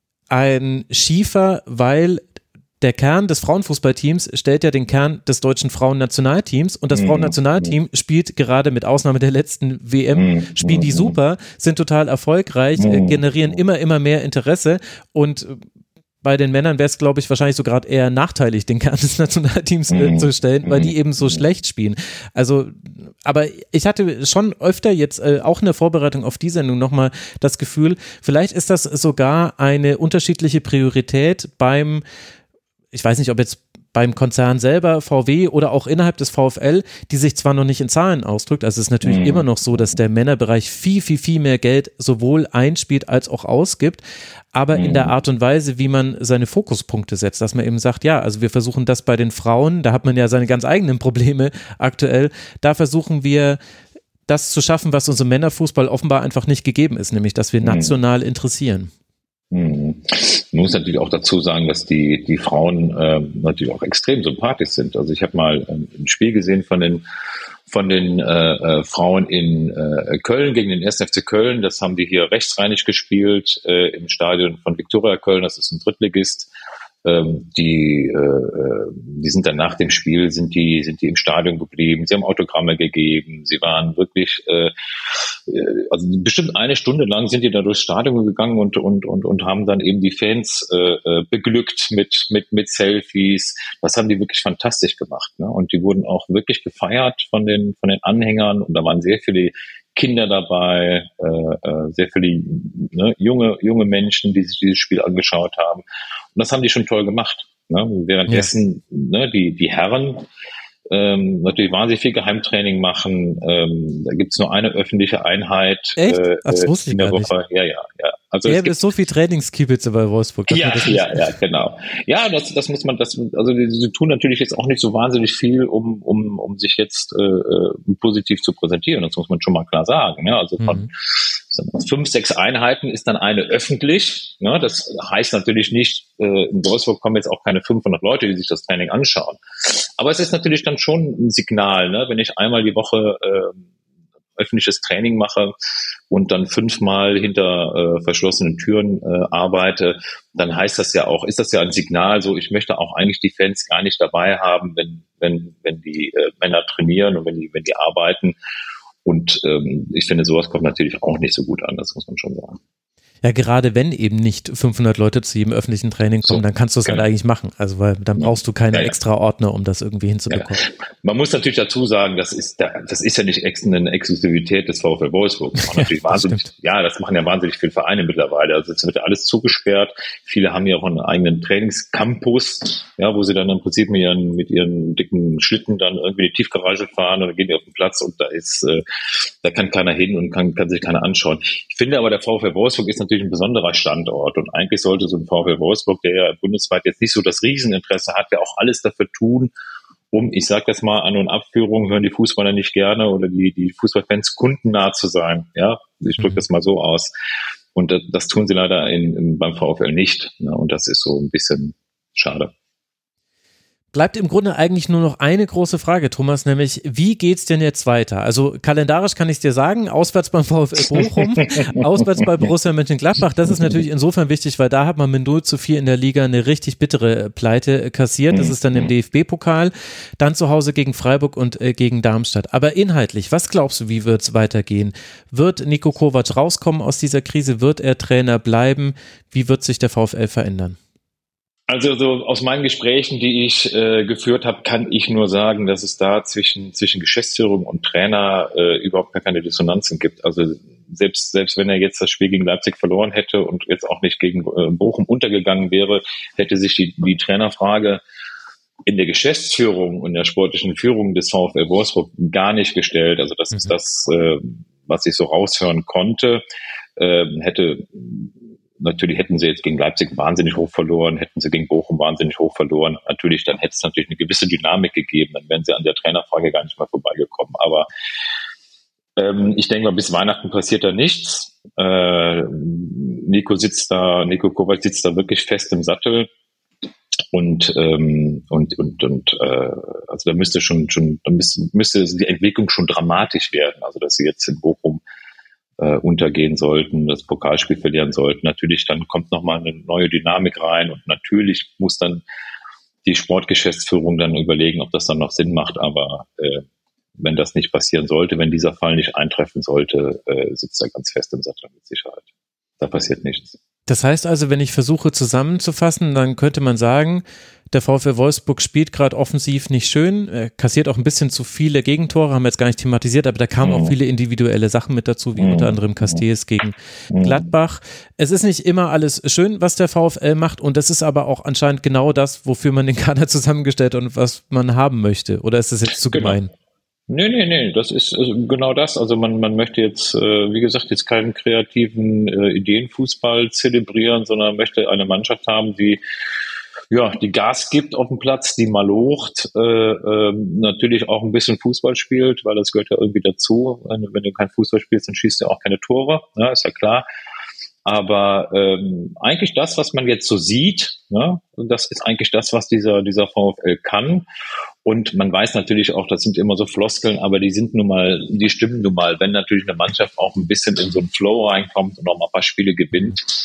ein schiefer, weil der Kern des Frauenfußballteams stellt ja den Kern des deutschen Frauennationalteams und das mhm. Frauennationalteam spielt gerade mit Ausnahme der letzten W M, spielen die super, sind total erfolgreich, mhm. generieren immer, immer mehr Interesse und bei den Männern wäre es, glaube ich, wahrscheinlich sogar eher nachteilig, den Kern des Nationalteams äh, zu stellen, weil die eben so schlecht spielen. Also, aber ich hatte schon öfter jetzt äh, auch in der Vorbereitung auf die Sendung nochmal das Gefühl, vielleicht ist das sogar eine unterschiedliche Priorität beim, ich weiß nicht, ob jetzt beim Konzern selber, V W oder auch innerhalb des VfL, die sich zwar noch nicht in Zahlen ausdrückt, also es ist natürlich mhm. immer noch so, dass der Männerbereich viel, viel, viel mehr Geld sowohl einspielt als auch ausgibt, aber mhm. in der Art und Weise, wie man seine Fokuspunkte setzt, dass man eben sagt, ja, also wir versuchen das bei den Frauen, da hat man ja seine ganz eigenen Probleme aktuell, da versuchen wir das zu schaffen, was unserem Männerfußball offenbar einfach nicht gegeben ist, nämlich, dass wir national interessieren. Mhm. Man muss natürlich auch dazu sagen, dass die, die Frauen äh, natürlich auch extrem sympathisch sind. Also ich habe mal ähm, ein Spiel gesehen von den, von den äh, äh, Frauen in äh, Köln gegen den ersten F C Köln. Das haben die hier rechtsrheinig gespielt äh, im Stadion von Viktoria Köln. Das ist ein Drittligist. Ähm, die, äh, die sind dann nach dem Spiel, sind die, sind die im Stadion geblieben, sie haben Autogramme gegeben, sie waren wirklich, äh, also bestimmt eine Stunde lang sind die da durchs Stadion gegangen und, und, und, und haben dann eben die Fans äh, beglückt mit, mit, mit Selfies. Das haben die wirklich fantastisch gemacht, ne? Und die wurden auch wirklich gefeiert von den, von den Anhängern, und da waren sehr viele Kinder dabei, äh, sehr viele ne, junge, junge Menschen, die sich dieses Spiel angeschaut haben. Und das haben die schon toll gemacht. Ne? Währenddessen ja. ne, die, die Herren ähm, natürlich wahnsinnig viel Geheimtraining machen. Ähm, da gibt's nur eine öffentliche Einheit Echt? Äh, Ach, das wusste ich in der gar Woche. Nicht. Ja, ja, ja. Also ja, es gibt so viel Trainingskibitze bei Wolfsburg. Ja, ja, ja, genau. Ja, das, das muss man, das, also die, die tun natürlich jetzt auch nicht so wahnsinnig viel, um, um, um sich jetzt äh, positiv zu präsentieren. Das muss man schon mal klar sagen. Ne? Also von mhm. fünf, sechs Einheiten ist dann eine öffentlich. Ne? Das heißt natürlich nicht, äh, in Wolfsburg kommen jetzt auch keine fünfhundert Leute, die sich das Training anschauen. Aber es ist natürlich dann schon ein Signal, ne? Wenn ich einmal die Woche äh, öffentliches Training mache und dann fünfmal hinter äh, verschlossenen Türen äh, arbeite, dann heißt das ja auch, ist das ja ein Signal, so ich möchte auch eigentlich die Fans gar nicht dabei haben, wenn wenn wenn die äh, Männer trainieren und wenn die wenn die arbeiten. Und ähm, ich finde, sowas kommt natürlich auch nicht so gut an, das muss man schon sagen. Ja, gerade wenn eben nicht fünfhundert Leute zu jedem öffentlichen Training kommen, so, dann kannst du es genau. halt eigentlich machen. Also, weil dann brauchst du keine ja, ja. extra Ordner, um das irgendwie hinzubekommen. Ja. Man muss natürlich dazu sagen, das ist, das ist ja nicht eine Exklusivität des VfL Wolfsburg. Das machen natürlich ja, das wahnsinnig, ja, das machen ja wahnsinnig viele Vereine mittlerweile. Also, es wird ja alles zugesperrt. Viele haben ja auch einen eigenen Trainingscampus, ja, wo sie dann im Prinzip mit ihren, mit ihren dicken Schlitten dann irgendwie in die Tiefgarage fahren und dann gehen die auf den Platz und da ist, äh, da kann keiner hin und kann, kann sich keiner anschauen. Ich finde aber, der VfL Wolfsburg ist natürlich ein besonderer Standort und eigentlich sollte so ein VfL Wolfsburg, der ja bundesweit jetzt nicht so das Rieseninteresse hat, ja auch alles dafür tun, um, ich sage das mal, An- und Abführung hören die Fußballer nicht gerne oder die, die Fußballfans kundennah zu sein. Ja, ich drücke das mal so aus. Und das, das tun sie leider in, in, beim VfL nicht. Ne? Und das ist so ein bisschen schade. Bleibt im Grunde eigentlich nur noch eine große Frage, Thomas, nämlich wie geht's denn jetzt weiter? Also kalendarisch kann ich dir sagen, auswärts beim VfL Bochum, auswärts bei Borussia Mönchengladbach, das ist natürlich insofern wichtig, weil da hat man mit null zu vier in der Liga eine richtig bittere Pleite kassiert, das ist dann im D F B-Pokal, dann zu Hause gegen Freiburg und äh, gegen Darmstadt. Aber inhaltlich, was glaubst du, wie wird's weitergehen? Wird Niko Kovac rauskommen aus dieser Krise? Wird er Trainer bleiben? Wie wird sich der VfL verändern? Also so aus meinen Gesprächen, die ich äh, geführt habe, kann ich nur sagen, dass es da zwischen zwischen Geschäftsführung und Trainer äh, überhaupt gar keine Dissonanzen gibt. Also selbst selbst wenn er jetzt das Spiel gegen Leipzig verloren hätte und jetzt auch nicht gegen äh, Bochum untergegangen wäre, hätte sich die, die Trainerfrage in der Geschäftsführung und der sportlichen Führung des VfL Wolfsburg gar nicht gestellt. Also das mhm. ist das, äh, was ich so raushören konnte. Äh, hätte Natürlich hätten sie jetzt gegen Leipzig wahnsinnig hoch verloren, hätten sie gegen Bochum wahnsinnig hoch verloren. Natürlich, dann hätte es natürlich eine gewisse Dynamik gegeben, dann wären sie an der Trainerfrage gar nicht mehr vorbeigekommen. Aber ähm, ich denke mal, bis Weihnachten passiert da nichts. Äh, Nico sitzt da, Niko Kovac sitzt da wirklich fest im Sattel. Und ähm, und und und äh, also da müsste schon schon da müsste, müsste die Entwicklung schon dramatisch werden. Also dass sie jetzt in Bochum Äh, untergehen sollten, das Pokalspiel verlieren sollten. Natürlich, dann kommt nochmal eine neue Dynamik rein und natürlich muss dann die Sportgeschäftsführung dann überlegen, ob das dann noch Sinn macht, aber äh, wenn das nicht passieren sollte, wenn dieser Fall nicht eintreffen sollte, äh, sitzt er ganz fest im Sattel mit Sicherheit. Da passiert nichts. Das heißt also, wenn ich versuche zusammenzufassen, dann könnte man sagen, der VfL Wolfsburg spielt gerade offensiv nicht schön, er kassiert auch ein bisschen zu viele Gegentore, haben wir jetzt gar nicht thematisiert, aber da kamen mhm. auch viele individuelle Sachen mit dazu, wie mhm. unter anderem Castells gegen mhm. Gladbach. Es ist nicht immer alles schön, was der VfL macht und das ist aber auch anscheinend genau das, wofür man den Kader zusammengestellt hat und was man haben möchte. Oder ist das jetzt zu genau. gemein? Nee, nee, nee, das ist genau das. Also man, man möchte jetzt, äh, wie gesagt, jetzt keinen kreativen äh, Ideenfußball zelebrieren, sondern möchte eine Mannschaft haben, die ja, die Gas gibt auf dem Platz, die mal locht, äh, äh, natürlich auch ein bisschen Fußball spielt, weil das gehört ja irgendwie dazu. Wenn, wenn du kein Fußball spielst, dann schießt du auch keine Tore, ja, ist ja klar. Aber ähm, eigentlich das, was man jetzt so sieht, ne, das ist eigentlich das, was dieser dieser VfL kann. Und man weiß natürlich auch, das sind immer so Floskeln, aber die sind nun mal, die stimmen nun mal. Wenn natürlich eine Mannschaft auch ein bisschen in so einen Flow reinkommt und auch mal ein paar Spiele gewinnt,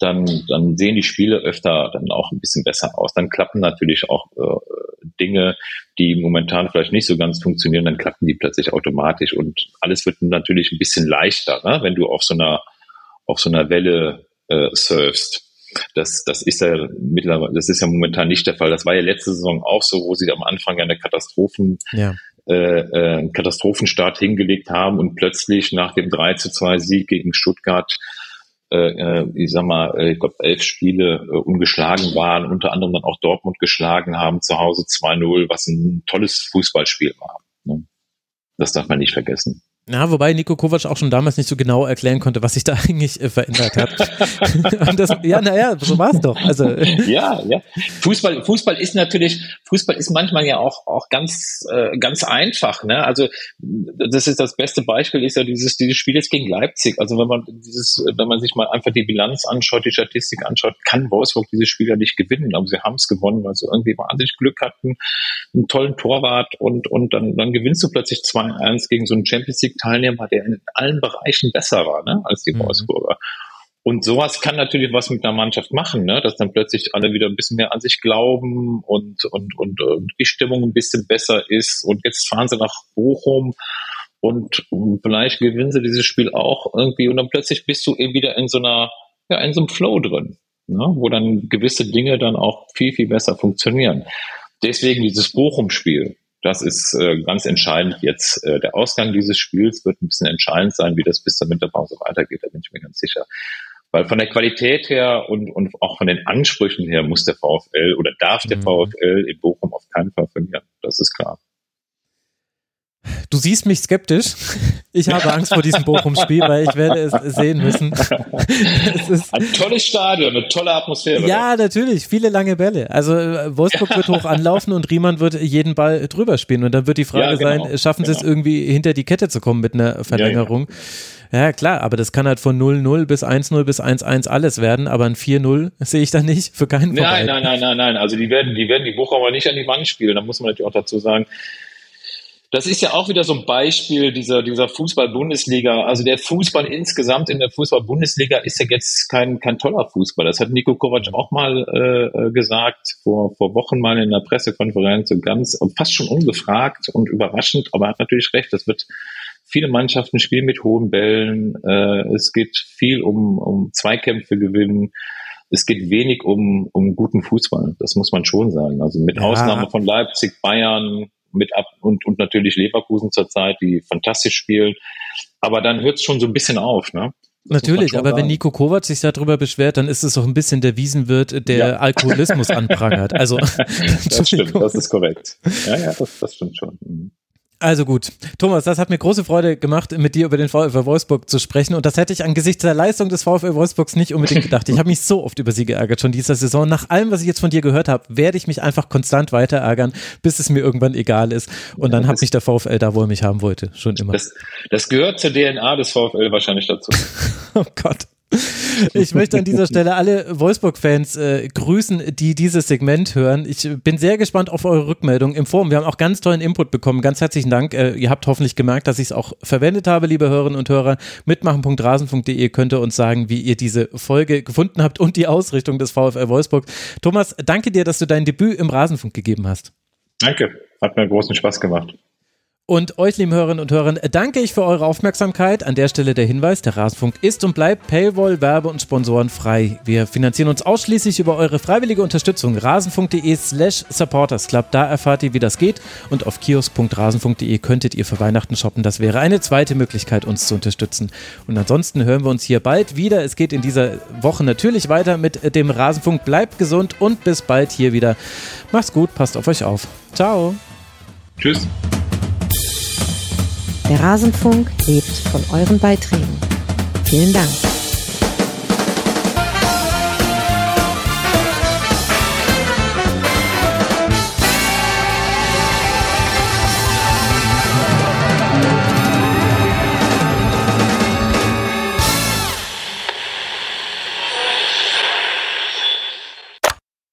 dann, dann sehen die Spiele öfter dann auch ein bisschen besser aus. Dann klappen natürlich auch äh, Dinge, die momentan vielleicht nicht so ganz funktionieren, dann klappen die plötzlich automatisch und alles wird natürlich ein bisschen leichter, ne? Wenn du auf so einer auf so einer Welle äh, surfst. Das, das ist ja mittlerweile, das ist ja momentan nicht der Fall. Das war ja letzte Saison auch so, wo sie am Anfang eine Katastrophen, ja. äh, äh, Katastrophenstart hingelegt haben und plötzlich nach dem drei zu zwei Sieg gegen Stuttgart, äh, ich sag mal, ich glaube elf Spiele äh, ungeschlagen waren, unter anderem dann auch Dortmund geschlagen haben, zu Hause zwei null, was ein tolles Fußballspiel war. Ne? Das darf man nicht vergessen. Ja, wobei Niko Kovac auch schon damals nicht so genau erklären konnte, was sich da eigentlich äh, verändert hat. Und das, ja, naja, so war es doch. Also ja, ja. Fußball, Fußball ist natürlich, Fußball ist manchmal ja auch auch ganz äh, ganz einfach. Ne? Also das ist das beste Beispiel ist ja dieses dieses Spiel jetzt gegen Leipzig. Also wenn man dieses, wenn man sich mal einfach die Bilanz anschaut, die Statistik anschaut, kann Wolfsburg dieses Spiel ja nicht gewinnen. Aber sie haben es gewonnen, weil sie irgendwie wahnsinnig Glück hatten, einen tollen Torwart und und dann dann gewinnst du plötzlich zwei eins gegen so einen Champions League Teilnehmer, der in allen Bereichen besser war, ne, als die mhm. Wolfsburger. Und sowas kann natürlich was mit einer Mannschaft machen, ne, dass dann plötzlich alle wieder ein bisschen mehr an sich glauben und, und, und, und die Stimmung ein bisschen besser ist. Und jetzt fahren sie nach Bochum und vielleicht gewinnen sie dieses Spiel auch irgendwie und dann plötzlich bist du eben wieder in so einer, ja, in so einem Flow drin, ne, wo dann gewisse Dinge dann auch viel, viel besser funktionieren. Deswegen dieses Bochum-Spiel. Das ist äh, ganz entscheidend jetzt. Äh, der Ausgang dieses Spiels wird ein bisschen entscheidend sein, wie das bis zur Winterpause weitergeht, da bin ich mir ganz sicher. Weil von der Qualität her und, und auch von den Ansprüchen her muss der VfL oder darf der mhm. VfL in Bochum auf keinen Fall verlieren. Das ist klar. Du siehst mich skeptisch. Ich habe Angst vor diesem Bochum-Spiel, weil ich werde es sehen müssen. Es ist ein tolles Stadion, eine tolle Atmosphäre. Ja, natürlich. Viele lange Bälle. Also Wolfsburg wird hoch anlaufen und Riemann wird jeden Ball drüber spielen. Und dann wird die Frage ja, genau, sein, schaffen genau. sie es irgendwie hinter die Kette zu kommen mit einer Verlängerung? Ja, ja. ja, klar. Aber das kann halt von null null bis eins null bis eins eins alles werden. Aber ein vier null sehe ich da nicht für keinen von Nein, nein, nein, nein, nein. Also die werden, die werden die Bochumer nicht an die Wand spielen. Da muss man natürlich auch dazu sagen, das ist ja auch wieder so ein Beispiel dieser, dieser Fußball-Bundesliga. Also der Fußball insgesamt in der Fußball-Bundesliga ist ja jetzt kein, kein toller Fußball. Das hat Niko Kovac auch mal äh, gesagt, vor, vor Wochen mal in einer Pressekonferenz, so ganz, fast schon ungefragt und überraschend, aber er hat natürlich recht. Das wird viele Mannschaften spielen mit hohen Bällen. Äh, es geht viel um, um Zweikämpfe gewinnen. Es geht wenig um, um guten Fußball. Das muss man schon sagen. Also mit ja. Ausnahme von Leipzig, Bayern, mit ab und, und natürlich Leverkusen zurzeit, die fantastisch spielen. Aber dann hört es schon so ein bisschen auf, ne? Das natürlich, aber sagen. Wenn Niko Kovac sich darüber beschwert, dann ist es auch ein bisschen der Wiesenwirt, der ja. Alkoholismus anprangert. Also, das stimmt, das ist korrekt. Ja, ja, das, das stimmt schon. Mhm. Also gut, Thomas, das hat mir große Freude gemacht, mit dir über den VfL Wolfsburg zu sprechen und das hätte ich angesichts der Leistung des VfL Wolfsburgs nicht unbedingt gedacht. Ich habe mich so oft über sie geärgert schon dieser Saison. Nach allem, was ich jetzt von dir gehört habe, werde ich mich einfach konstant weiter ärgern, bis es mir irgendwann egal ist und dann ja, hat mich der VfL da, wo er mich haben wollte, schon immer. Das, das gehört zur D N A des VfL wahrscheinlich dazu. Oh Gott. Ich möchte an dieser Stelle alle Wolfsburg-Fans äh, grüßen, die dieses Segment hören. Ich bin sehr gespannt auf eure Rückmeldung im Forum. Wir haben auch ganz tollen Input bekommen. Ganz herzlichen Dank. Äh, ihr habt hoffentlich gemerkt, dass ich es auch verwendet habe, liebe Hörerinnen und Hörer. mitmachen punkt rasen punkt de könnt ihr uns sagen, wie ihr diese Folge gefunden habt und die Ausrichtung des VfL Wolfsburg. Thomas, danke dir, dass du dein Debüt im Rasenfunk gegeben hast. Danke, hat mir großen Spaß gemacht. Und euch, lieben Hörerinnen und Hörer, danke ich für eure Aufmerksamkeit. An der Stelle der Hinweis, der Rasenfunk ist und bleibt Paywall, Werbe- und Sponsoren frei. Wir finanzieren uns ausschließlich über eure freiwillige Unterstützung. rasenfunk.de slash supportersclub. Da erfahrt ihr, wie das geht. Und auf kiosk punkt rasen punkt de könntet ihr für Weihnachten shoppen. Das wäre eine zweite Möglichkeit, uns zu unterstützen. Und ansonsten hören wir uns hier bald wieder. Es geht in dieser Woche natürlich weiter mit dem Rasenfunk. Bleibt gesund und bis bald hier wieder. Macht's gut, passt auf euch auf. Ciao. Tschüss. Der Rasenfunk lebt von euren Beiträgen. Vielen Dank.